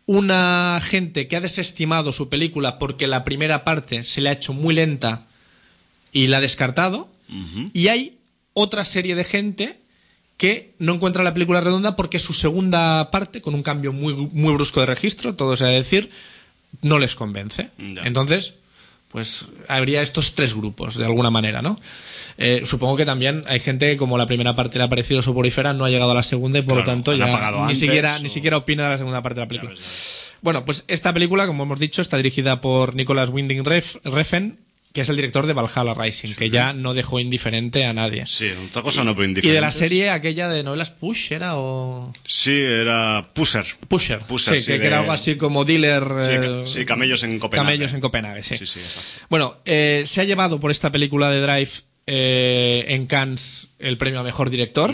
una gente que ha desestimado su película porque la primera parte se le ha hecho muy lenta y la ha descartado. Y hay otra serie de gente que no encuentra la película redonda porque su segunda parte, con un cambio muy, muy brusco de registro, todo se ha de decir, no les convence. Ya. Entonces, pues habría estos tres grupos, de alguna manera, ¿no? Supongo que también hay gente que, como la primera parte le ha parecido soporífera, no ha llegado a la segunda y por lo tanto ya ni siquiera opina de la segunda parte de la película. Bueno, pues esta película, como hemos dicho, está dirigida por Nicolas Winding Refn, que es el director de Valhalla Rising, que ya no dejó indiferente a nadie. Sí, otra cosa no, pero indiferente. Y de la serie aquella de novelas Push, ¿era o...? Sí, era Pusher. Pusher, sí, que era algo así como dealer... Sí, Camellos en Copenhague. Camellos en Copenhague, sí. Sí, exacto. Bueno, se ha llevado por esta película de Drive en Cannes el premio a Mejor Director.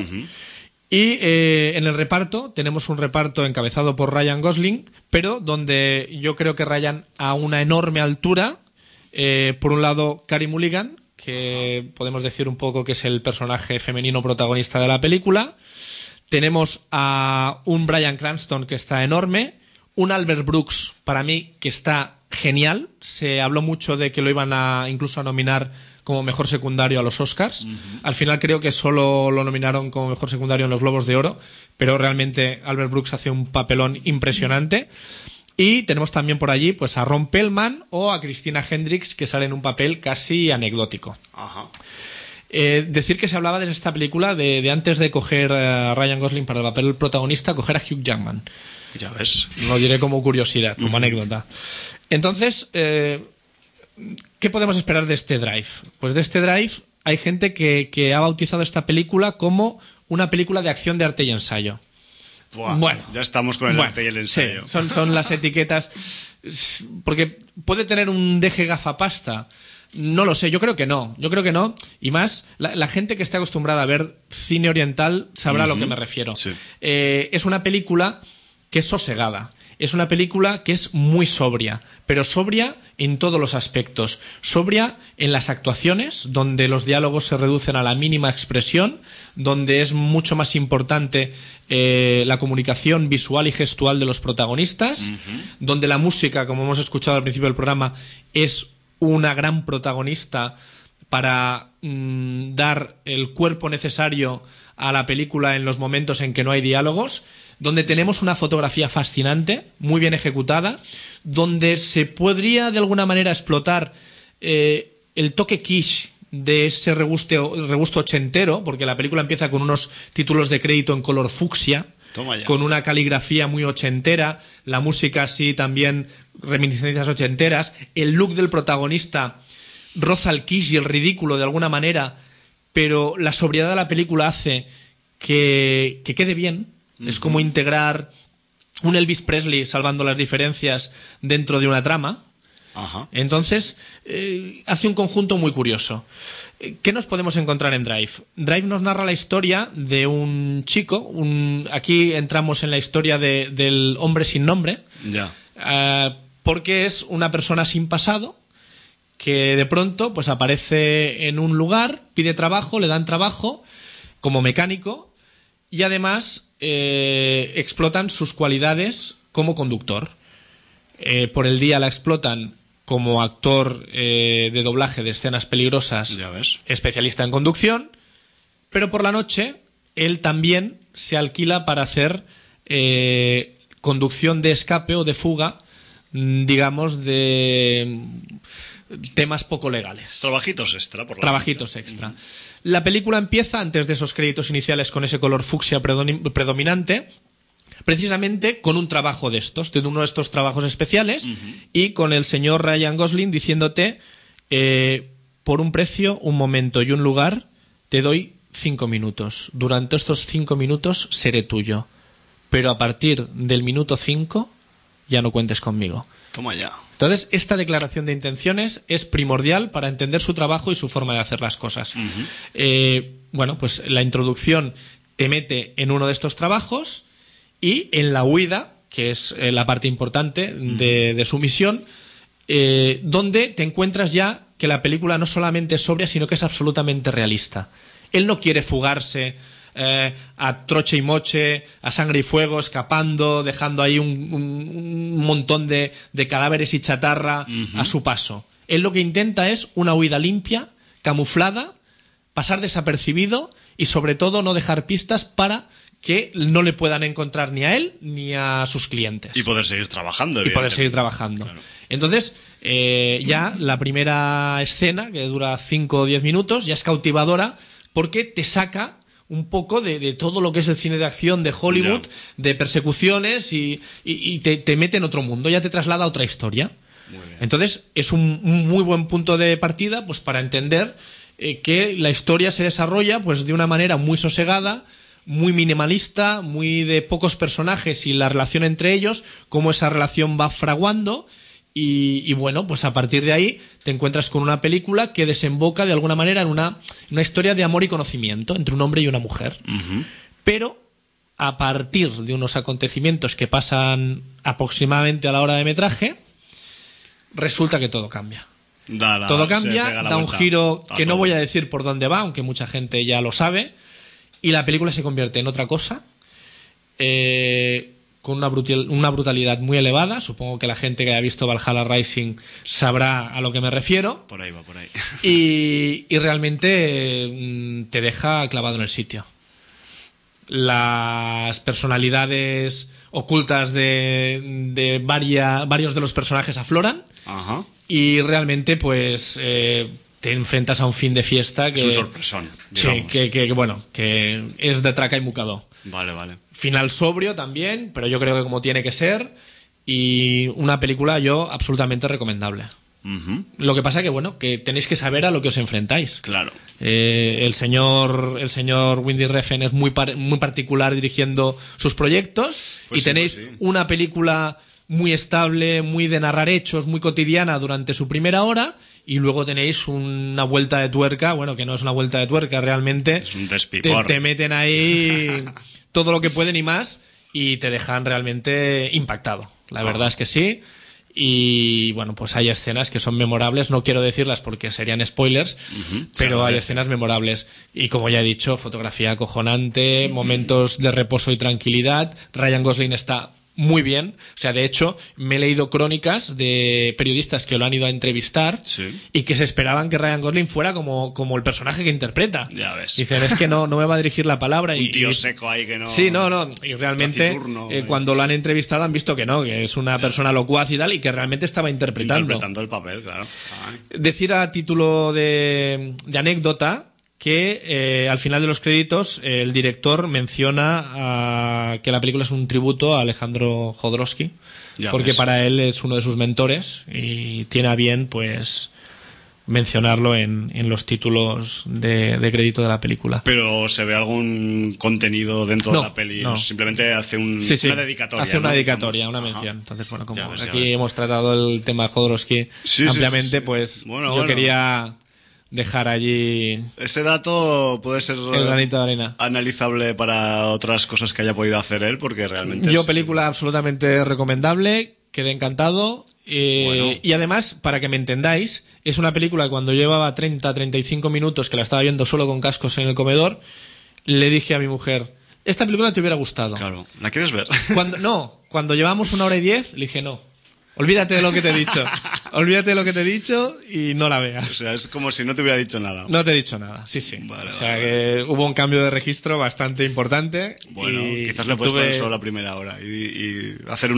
Y en el reparto tenemos un reparto encabezado por Ryan Gosling, pero donde yo creo que rayan a una enorme altura... por un lado, Carey Mulligan, que podemos decir un poco que es el personaje femenino protagonista de la película. Tenemos a un Bryan Cranston que está enorme, un Albert Brooks, para mí, que está genial. Se habló mucho de que lo iban incluso a nominar como mejor secundario a los Oscars. Al final creo que solo lo nominaron como mejor secundario en los Globos de Oro, pero realmente Albert Brooks hace un papelón impresionante. Y tenemos también por allí pues a Ron Perlman o a Christina Hendricks, que sale en un papel casi anecdótico. Ajá. Decir que se hablaba de esta película de antes de coger a Ryan Gosling para el papel protagonista, coger a Hugh Jackman. Ya ves. Lo diré como curiosidad, como anécdota. Entonces, ¿qué podemos esperar de este Drive? Pues de este Drive hay gente que ha bautizado esta película como una película de acción de arte y ensayo. Buah, bueno, ya estamos con el arte y el ensayo. Sí, son las etiquetas. Porque puede tener un deje gafapasta. No lo sé, yo creo que no. Y más, la gente que está acostumbrada a ver cine oriental sabrá a lo que me refiero. Sí. Es una película que es sosegada. Es una película que es muy sobria, pero sobria en todos los aspectos. Sobria en las actuaciones, donde los diálogos se reducen a la mínima expresión, donde es mucho más importante la comunicación visual y gestual de los protagonistas, donde la música, como hemos escuchado al principio del programa, es una gran protagonista para dar el cuerpo necesario a la película en los momentos en que no hay diálogos, donde tenemos una fotografía fascinante, muy bien ejecutada, donde se podría de alguna manera explotar el toque kitsch de ese regusto ochentero, porque la película empieza con unos títulos de crédito en color fucsia, con una caligrafía muy ochentera, la música así también, reminiscencias ochenteras, el look del protagonista roza el kitsch y el ridículo de alguna manera, pero la sobriedad de la película hace que quede bien. Es como integrar un Elvis Presley, salvando las diferencias, dentro de una trama. Ajá. Entonces, hace un conjunto muy curioso. ¿Qué nos podemos encontrar en Drive? Drive nos narra la historia de un chico, aquí entramos en la historia del hombre sin nombre, Ya. porque es una persona sin pasado que de pronto pues aparece en un lugar, pide trabajo, le dan trabajo como mecánico y además explotan sus cualidades como conductor. Por el día la explotan como actor de doblaje de escenas peligrosas, Ya ves. especialista en conducción, pero por la noche él también se alquila para hacer conducción de escape o de fuga, digamos, de temas poco legales. Trabajitos extra, por la Trabajitos noche. extra. La película empieza, antes de esos créditos iniciales, con ese color fucsia predominante, precisamente con un trabajo de estos, de uno de estos trabajos especiales, y con el señor Ryan Gosling diciéndote, por un precio, un momento y un lugar, te doy 5 minutos. Durante estos 5 minutos seré tuyo. Pero a partir del minuto 5 ya no cuentes conmigo. Toma ya. Entonces, esta declaración de intenciones es primordial para entender su trabajo y su forma de hacer las cosas. Bueno, pues la introducción te mete en uno de estos trabajos y en la huida, que es la parte importante de su misión, donde te encuentras ya que la película no solamente es sobria, sino que es absolutamente realista. Él no quiere fugarse a troche y moche, a sangre y fuego, escapando, dejando ahí un montón de cadáveres y chatarra a su paso. Él lo que intenta es una huida limpia, camuflada, pasar desapercibido y sobre todo no dejar pistas para que no le puedan encontrar ni a él ni a sus clientes. Y poder seguir trabajando. Y poder seguir trabajando. Claro. Entonces, ya la primera escena, que dura 5 o 10 minutos, ya es cautivadora porque te saca un poco de todo lo que es el cine de acción de Hollywood, Ya. de persecuciones y te mete en otro mundo, ya te traslada a otra historia. Muy bien. Entonces, es un muy buen punto de partida pues para entender que la historia se desarrolla pues de una manera muy sosegada, muy minimalista, muy de pocos personajes y la relación entre ellos, cómo esa relación va fraguando y bueno, pues a partir de ahí te encuentras con una película que desemboca de alguna manera en una historia de amor y conocimiento entre un hombre y una mujer. Pero a partir de unos acontecimientos que pasan aproximadamente a la hora de metraje, resulta que todo cambia. Todo cambia, da un giro que no voy a decir por dónde va, aunque mucha gente ya lo sabe, y la película se convierte en otra cosa, con una brutalidad muy elevada. Supongo que la gente que haya visto Valhalla Rising sabrá a lo que me refiero. Por ahí va, por ahí. Y realmente te deja clavado en el sitio. Las personalidades ocultas de varios de los personajes afloran. Ajá. Y realmente, pues, te enfrentas a un fin de fiesta que... Es un sorpresón, Sí, digamos. que es de traca y mucador. Vale, vale. Final sobrio también, pero yo creo que como tiene que ser. Y una película yo absolutamente recomendable. Lo que pasa que, bueno, que tenéis que saber a lo que os enfrentáis. Claro. El señor Windy Refn es muy particular dirigiendo sus proyectos. Pues y sí, tenéis pues sí. una película muy estable, muy de narrar hechos, muy cotidiana durante su primera hora. Y luego tenéis una vuelta de tuerca, bueno, que no es una vuelta de tuerca, realmente Es un despipor. te meten ahí todo lo que pueden y más y te dejan realmente impactado. La verdad es que sí. Y bueno, pues hay escenas que son memorables, no quiero decirlas porque serían spoilers, pero hay escenas memorables. Y como ya he dicho, fotografía acojonante, momentos de reposo y tranquilidad. Ryan Gosling está muy bien. O sea, de hecho, me he leído crónicas de periodistas que lo han ido a entrevistar y que se esperaban que Ryan Gosling fuera como el personaje que interpreta. Ya ves. Dicen, es que no me va a dirigir la palabra. Un tío seco ahí que no... Sí, no. Y realmente, taciturno, cuando lo han entrevistado han visto que no, que es una persona locuaz y tal, y que realmente estaba interpretando. Interpretando el papel, claro. Ay. Decir a título de anécdota que al final de los créditos el director menciona que la película es un tributo a Alejandro Jodorowsky, Ya porque ves. para él es uno de sus mentores y tiene a bien pues mencionarlo en los títulos de crédito de la película. Pero ¿se ve algún contenido dentro de la peli? No. Simplemente hace una dedicatoria. Hace una ¿no? dedicatoria, Digamos. una mención. Entonces, bueno, como Ya aquí ves. hemos tratado el tema de Jodorowsky ampliamente, pues yo quería dejar allí ese dato puede ser el granito de arena. analizable para otras cosas que haya podido hacer él, porque realmente... Película absolutamente recomendable, quedé encantado. Y además, para que me entendáis, es una película que cuando llevaba 30-35 minutos que la estaba viendo solo con cascos en el comedor, le dije a mi mujer, esta película te hubiera gustado. Claro, ¿la quieres ver? Cuando llevamos 1 hora y 10, le dije no. Olvídate de lo que te he dicho. Olvídate de lo que te he dicho y no la veas. O sea, es como si no te hubiera dicho nada. No te he dicho nada, sí. Vale, que hubo un cambio de registro bastante importante. Bueno, quizás le puedes poner solo la primera hora y hacer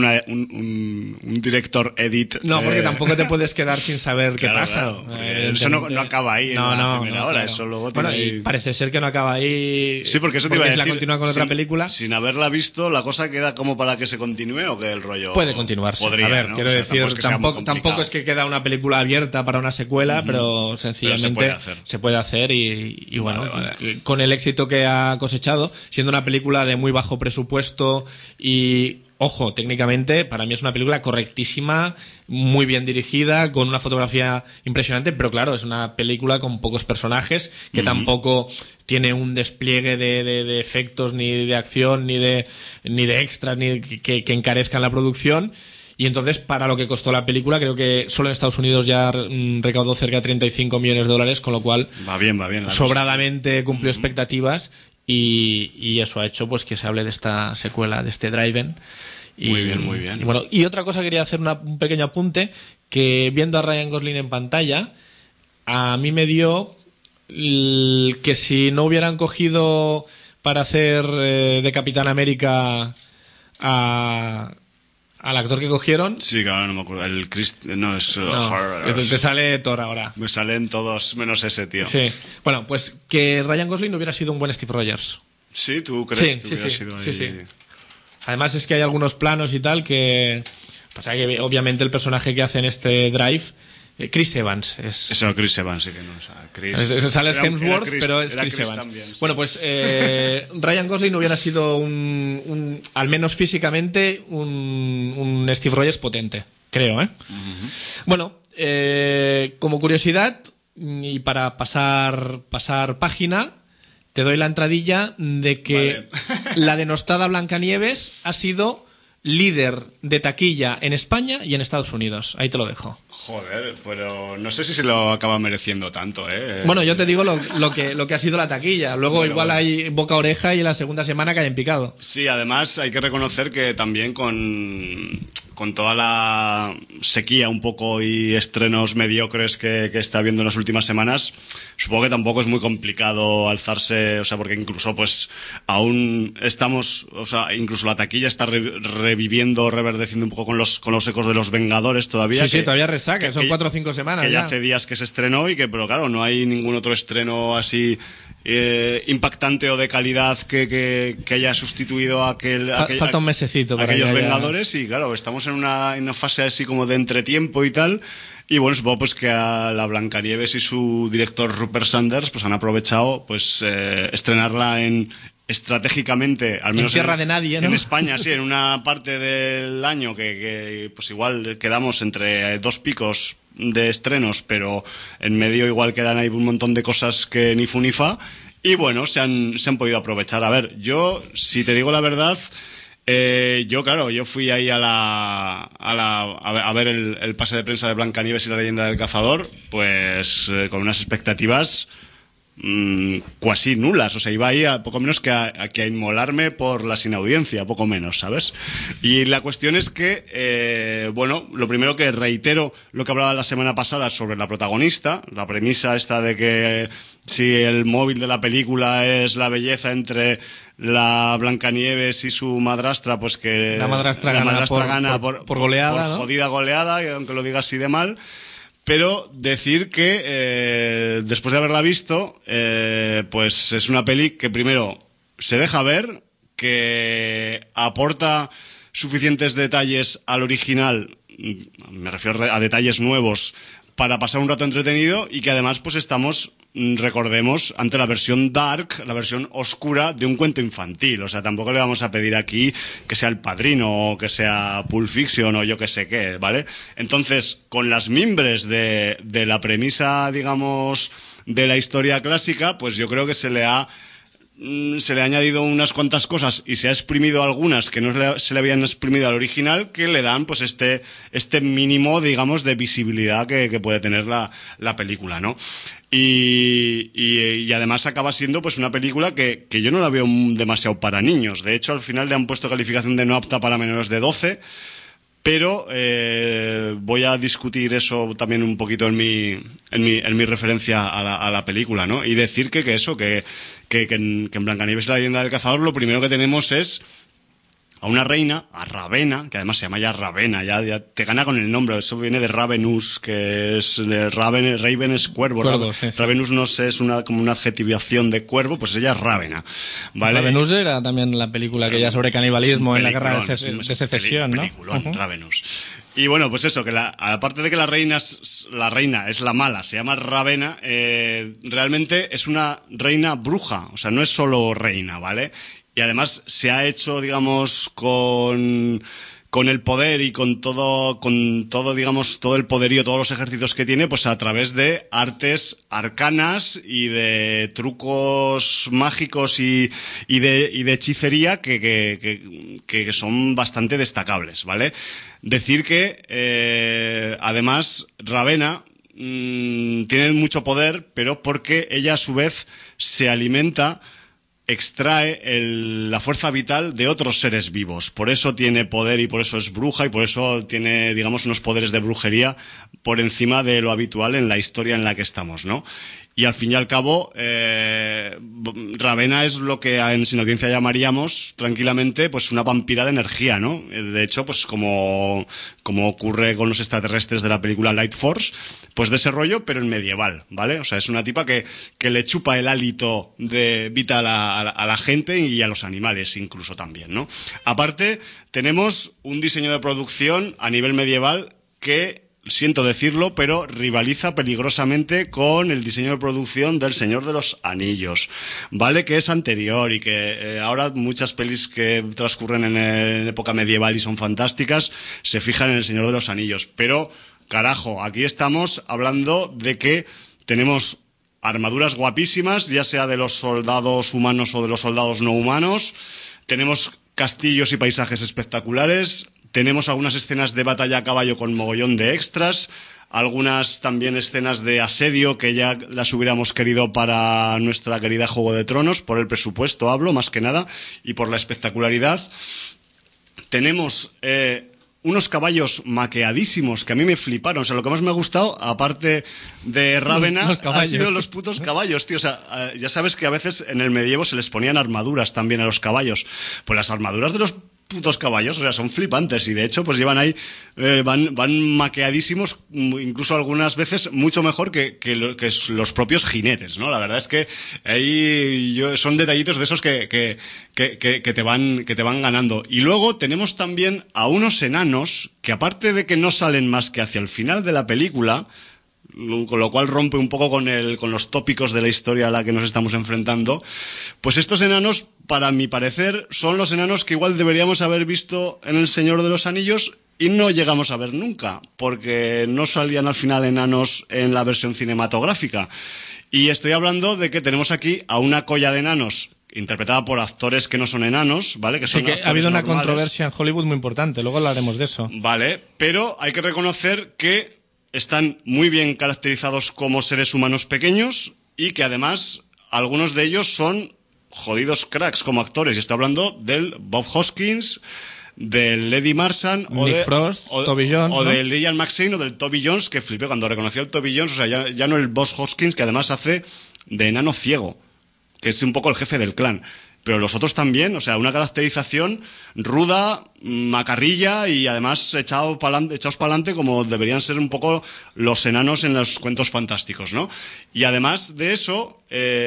un director edit. No, porque tampoco te puedes quedar sin saber qué pasa. Claro, eso no acaba ahí en la primera hora, eso luego tiene... Bueno, y parece ser que no acaba ahí. Sí, porque eso te iba a decir. La continúa con otra película. Sin haberla visto, ¿la cosa queda como para que se continúe o que el rollo...? Puede continuarse. Podría, a ver, ¿no? quiero decir, tampoco es que queda una película abierta para una secuela, pero sencillamente se puede hacer y bueno, vale. Con el éxito que ha cosechado, siendo una película de muy bajo presupuesto y... Ojo, técnicamente, para mí es una película correctísima, muy bien dirigida, con una fotografía impresionante, pero claro, es una película con pocos personajes, que tampoco tiene un despliegue de efectos, ni de acción, ni de extras, ni que encarezcan la producción. Y entonces, para lo que costó la película, creo que solo en Estados Unidos ya recaudó cerca de $35 millones, con lo cual va bien, sobradamente cumplió expectativas. Y eso ha hecho pues que se hable de esta secuela, de este Drive-In. Muy bien. Y bueno, y otra cosa, quería hacer un pequeño apunte, que viendo a Ryan Gosling en pantalla, a mí me dio que si no hubieran cogido para hacer de Capitán América al actor que cogieron... Sí, claro, no me acuerdo. El Chris... No, es... te sale Thor ahora. Me salen todos menos ese, tío. Sí. Bueno, pues que Ryan Gosling hubiera sido un buen Steve Rogers. ¿Sí? ¿Tú crees que hubiera sido ahí? Sí. Además es que hay algunos planos y tal que... Pues hay que obviamente el personaje que hace en este Drive... Chris Evans es... Eso, Chris Evans, sí que no. O sea, Chris... Sale Hemsworth, pero es Chris Evans. También, sí. Bueno, pues Ryan Gosling hubiera sido al menos físicamente, un Steve Rogers potente, creo, ¿eh? Bueno, como curiosidad, y para pasar página, te doy la entradilla de que la denostada Blancanieves ha sido líder de taquilla en España y en Estados Unidos. Ahí te lo dejo. Joder, pero no sé si se lo acaba mereciendo tanto, ¿eh? Bueno, yo te digo lo que ha sido la taquilla. Luego igual hay boca oreja y en la segunda semana cae en picado. Sí, además hay que reconocer que también con toda la sequía un poco y estrenos mediocres que está habiendo en las últimas semanas, supongo que tampoco es muy complicado alzarse, o sea, porque incluso pues aún estamos, o sea, incluso la taquilla está reviviendo, reverdeciendo un poco con los ecos de Los Vengadores todavía. Sí, todavía resaca, son 4 o 5 semanas. Que ya hace días que se estrenó pero claro, no hay ningún otro estreno así impactante o de calidad que haya sustituido a falta un mesecito para aquellos Vengadores. Y claro, estamos en una fase así como de entretiempo y tal. Y bueno, supongo pues que a la Blancanieves y su director Rupert Sanders pues han aprovechado pues estrenarla estratégicamente, al menos en tierra de nadie, ¿no? En España, sí, en una parte del año que pues igual quedamos entre dos picos de estrenos, pero en medio igual quedan ahí un montón de cosas que ni fu ni fa, y bueno, se han podido aprovechar. A ver, yo, si te digo la verdad, yo fui ahí a ver el pase de prensa de Blancanieves y la leyenda del cazador, pues con unas expectativas cuasi nulas, o sea, iba ahí a poco menos que a inmolarme por la sin audiencia, poco menos, ¿sabes? Y la cuestión es que, bueno, lo primero que reitero lo que hablaba la semana pasada sobre la protagonista, la premisa esta de que si el móvil de la película es la belleza entre la Blancanieves y su madrastra, pues que la madrastra gana por goleada, por ¿no? jodida goleada, aunque lo diga así de mal. Pero decir que después de haberla visto, pues es una peli que primero se deja ver, que aporta suficientes detalles al original, me refiero a detalles nuevos, para pasar un rato entretenido y que además pues estamos, recordemos, ante la versión dark, la versión oscura de un cuento infantil. O sea, tampoco le vamos a pedir aquí que sea El Padrino o que sea Pulp Fiction o yo que sé qué, ¿vale? Entonces, con las mimbres de la premisa, digamos, de la historia clásica, pues yo creo que se le ha añadido unas cuantas cosas y se ha exprimido algunas que no se le habían exprimido al original, que le dan pues este mínimo, digamos, de visibilidad que puede tener la película, ¿no? Y además acaba siendo pues una película que yo no la veo demasiado para niños. De hecho, al final le han puesto calificación de no apta para menores de 12, pero voy a discutir eso también un poquito en mi referencia a la película, ¿no? Y decir que en Blancanieves y la leyenda del cazador lo primero que tenemos es a una reina, a Ravena, que además se llama ya Ravena, ya te gana con el nombre, eso viene de Ravenous, que es Raven es cuervo, sí. Ravenous no sé, es como una adjetivación de cuervo, pues ella es Ravena, ¿vale? Ravenous era también la película que ya sobre canibalismo en la guerra de secesión, ¿no? Peliculón, Ravenous. Y bueno, pues eso, que aparte de que la reina es la mala, se llama Ravena, realmente es una reina bruja, o sea, no es solo reina, ¿vale? Y además se ha hecho, digamos, con el poder y con todo, digamos, todo el poderío, todos los ejércitos que tiene, pues a través de artes arcanas y de trucos mágicos y de hechicería que son bastante destacables, ¿vale? Decir que, además, Ravena tiene mucho poder, pero porque ella a su vez se extrae la fuerza vital de otros seres vivos. Por eso tiene poder y por eso es bruja y por eso tiene, digamos, unos poderes de brujería por encima de lo habitual en la historia en la que estamos, ¿no? Y al fin y al cabo, Ravena es lo que en Sin Audiencia llamaríamos tranquilamente pues una vampira de energía, ¿no? De hecho, pues como ocurre con los extraterrestres de la película Light Force, pues de ese rollo, pero en medieval, ¿vale? O sea, es una tipa que le chupa el hálito vital a la gente y a los animales incluso también, ¿no? Aparte, tenemos un diseño de producción a nivel medieval que, siento decirlo, pero rivaliza peligrosamente con el diseño de producción del Señor de los Anillos, ¿vale? Que es anterior y que ahora muchas pelis que transcurren en época medieval y son fantásticas se fijan en el Señor de los Anillos. Pero, carajo, aquí estamos hablando de que tenemos armaduras guapísimas, ya sea de los soldados humanos o de los soldados no humanos, tenemos castillos y paisajes espectaculares, tenemos algunas escenas de batalla a caballo con mogollón de extras, algunas también escenas de asedio que ya las hubiéramos querido para nuestra querida Juego de Tronos, por el presupuesto hablo, más que nada, y por la espectacularidad. Tenemos unos caballos maqueadísimos que a mí me fliparon. O sea, lo que más me ha gustado, aparte de Ravena, han sido los putos caballos, tío. O sea, ya sabes que a veces en el medievo se les ponían armaduras también a los caballos. Pues las armaduras de los putos caballos, o sea, son flipantes y de hecho pues llevan ahí, van maqueadísimos, incluso algunas veces mucho mejor que los propios jinetes, ¿no? La verdad es que ahí son detallitos de esos que te van ganando. Y luego tenemos también a unos enanos que, aparte de que no salen más que hacia el final de la película, con lo cual rompe un poco con los tópicos de la historia a la que nos estamos enfrentando, pues estos enanos, para mi parecer, son los enanos que igual deberíamos haber visto en El Señor de los Anillos y no llegamos a ver nunca, porque no salían al final enanos en la versión cinematográfica. Y estoy hablando de que tenemos aquí a una colla de enanos interpretada por actores que no son enanos, ¿vale? Que son sí, que ha habido una controversia en Hollywood muy importante, luego hablaremos de eso. Vale, pero hay que reconocer que están muy bien caracterizados como seres humanos pequeños y que además algunos de ellos son jodidos cracks como actores. Y estoy hablando del Bob Hoskins, del Eddie Marsan Nick Frost, Toby Jones, o del Ian McShane o del Toby Jones, que flipé cuando reconoció al Toby Jones. O sea, ya no el Bob Hoskins, que además hace de enano ciego, que es un poco el jefe del clan. Pero los otros también, o sea, una caracterización ruda, macarrilla y además echados para adelante como deberían ser un poco los enanos en los cuentos fantásticos, ¿no? Y además de eso,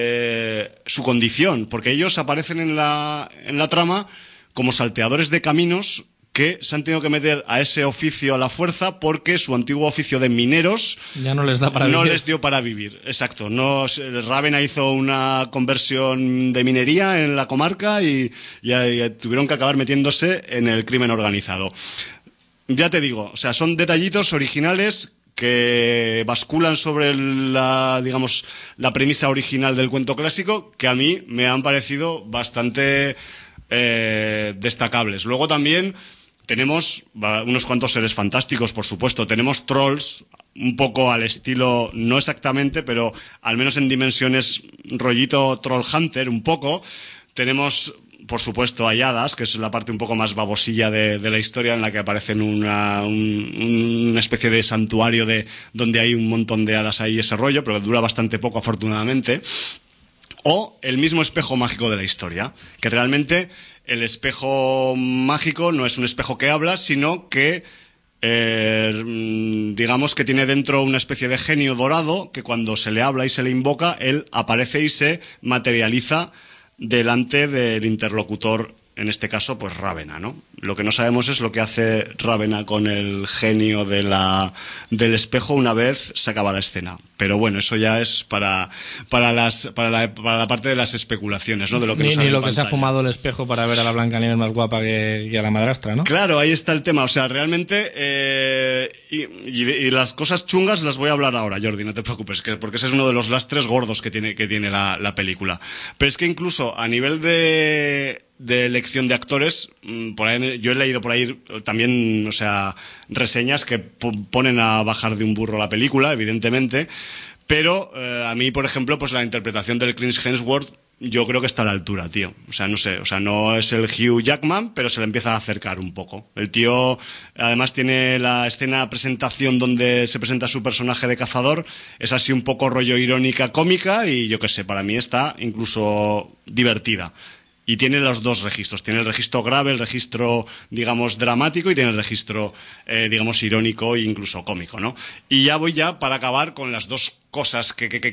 su condición, porque ellos aparecen en la trama como salteadores de caminos que se han tenido que meter a ese oficio a la fuerza porque su antiguo oficio de mineros ya no les da para no vivir. les dio para vivir. Exacto. No, Rávena hizo una conversión de minería en la comarca y tuvieron que acabar metiéndose en el crimen organizado. Ya te digo, o sea, son detallitos originales que basculan sobre la premisa original del cuento clásico, que a mí me han parecido bastante destacables. Luego también tenemos unos cuantos seres fantásticos, por supuesto. Tenemos trolls, un poco al estilo, no exactamente, pero al menos en dimensiones rollito Troll Hunter, un poco. Tenemos, por supuesto, hay hadas, que es la parte un poco más babosilla de la historia, en la que aparecen una especie de santuario donde hay un montón de hadas ahí, ese rollo, pero dura bastante poco, afortunadamente. O el mismo espejo mágico de la historia, que realmente el espejo mágico no es un espejo que habla, sino que digamos que tiene dentro una especie de genio dorado que cuando se le habla y se le invoca, él aparece y se materializa delante del interlocutor, en este caso, pues Rávena, ¿no? Lo que no sabemos es lo que hace Rávena con el genio del espejo una vez se acaba la escena. Pero bueno, eso ya es para la parte de las especulaciones, ¿no? De lo que ni lo que se ha fumado el espejo para ver a la Blancanieves más guapa que a la madrastra, ¿no? Claro, ahí está el tema. O sea, realmente y las cosas chungas las voy a hablar ahora, Jordi, no te preocupes, porque ese es uno de los lastres gordos que tiene la película. Pero es que incluso a nivel de elección de actores, por ahí, yo he leído por ahí también, o sea, reseñas que ponen a bajar de un burro la película, evidentemente, pero a mí, por ejemplo, pues la interpretación del Chris Hemsworth yo creo que está a la altura, tío. O sea, no sé, o sea, no es el Hugh Jackman, pero se le empieza a acercar un poco. El tío, además, tiene la escena presentación donde se presenta su personaje de cazador, es así un poco rollo irónica, cómica, y yo qué sé, para mí está incluso divertida. Y tiene los dos registros. Tiene el registro grave, el registro, digamos, dramático, y tiene el registro, digamos, irónico e incluso cómico, ¿no? Y ya voy para acabar con las dos cosas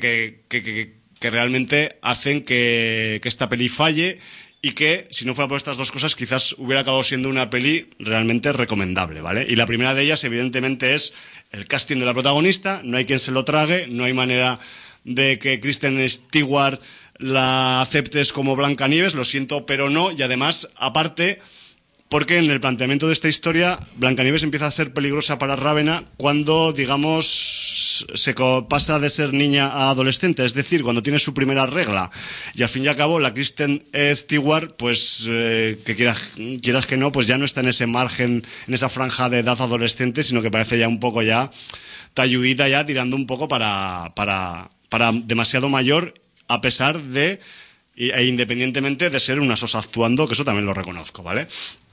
que realmente hacen que esta peli falle, y que, si no fuera por estas dos cosas, quizás hubiera acabado siendo una peli realmente recomendable, ¿vale? Y la primera de ellas, evidentemente, es el casting de la protagonista. No hay quien se lo trague, no hay manera de que Kristen Stewart la aceptes como Blancanieves, lo siento, pero no. Y además, aparte, porque en el planteamiento de esta historia, Blancanieves empieza a ser peligrosa para Rávena cuando, digamos, se pasa de ser niña a adolescente, es decir, cuando tiene su primera regla. Y al fin y al cabo, la Kristen Stewart, pues, que quieras que no, pues ya no está en ese margen, en esa franja de edad adolescente, sino que parece ya un poco ya talludita, ya tirando un poco para demasiado mayor, a pesar de, e independientemente de ser una sosa actuando, que eso también lo reconozco, ¿vale?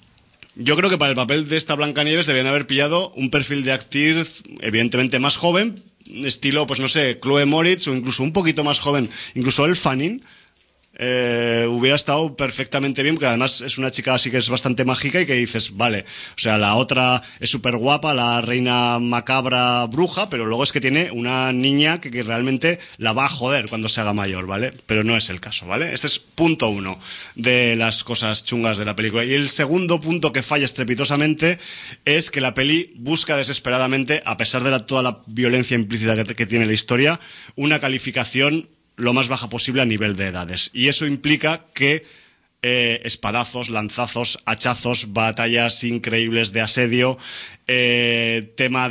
Yo creo que para el papel de esta Blancanieves deberían haber pillado un perfil de actriz evidentemente más joven, estilo, pues no sé, Chloe Moritz, o incluso un poquito más joven, incluso Elle Fanning. Hubiera estado perfectamente bien, porque además es una chica así que es bastante mágica y que dices, vale, o sea, la otra es súper guapa, la reina macabra bruja, pero luego es que tiene una niña que realmente la va a joder cuando se haga mayor, ¿vale? Pero no es el caso, ¿vale? Este es punto uno de las cosas chungas de la película. Y el segundo punto que falla estrepitosamente es que la peli busca desesperadamente, a pesar de toda la violencia implícita que tiene la historia, una calificación lo más baja posible a nivel de edades. Y eso implica que espadazos, lanzazos, hachazos, batallas increíbles de asedio, tema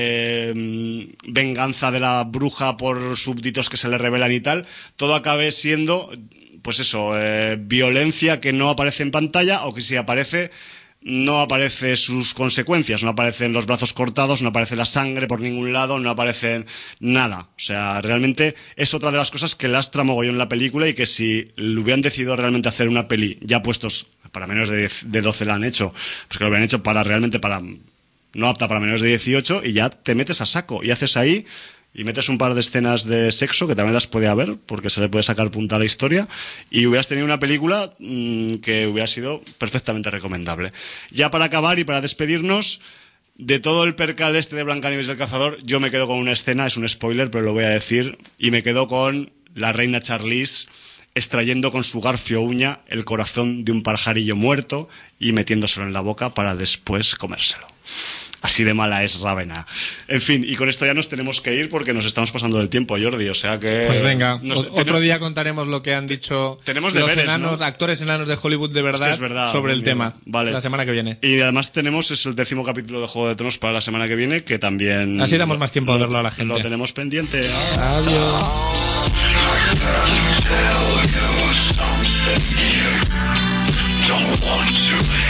de venganza de la bruja por súbditos que se le rebelan y tal, todo acabe siendo, pues eso, violencia que no aparece en pantalla, o que si aparece, no aparece sus consecuencias, no aparecen los brazos cortados, no aparece la sangre por ningún lado, no aparece nada. O sea, realmente es otra de las cosas que lastra mogollón la película, y que si lo hubieran decidido realmente hacer una peli ya puestos para menores de 12 la han hecho, pues que lo hubieran hecho no apta para menores de 18, y ya te metes a saco y haces ahí y metes un par de escenas de sexo que también las puede haber, porque se le puede sacar punta a la historia, y hubieras tenido una película que hubiera sido perfectamente recomendable. Ya para acabar y para despedirnos de todo el percal este de Blancanieves y el cazador, yo me quedo con una escena, es un spoiler, pero lo voy a decir, y me quedo con la reina Charlize extrayendo con su garfio uña el corazón de un pajarillo muerto y metiéndoselo en la boca para después comérselo. Así de mala es Rávena. En fin, y con esto ya nos tenemos que ir porque nos estamos pasando del tiempo, Jordi, o sea que... Pues venga, otro día contaremos lo que han dicho tenemos los deberes, enanos, ¿no? Actores enanos de Hollywood de verdad, es verdad sobre el tema, vale. La semana que viene. Y además tenemos el 10º capítulo de Juego de Tronos para la semana que viene, que también... Así damos más tiempo a verlo a la gente. Lo tenemos pendiente. Adiós. Don't want to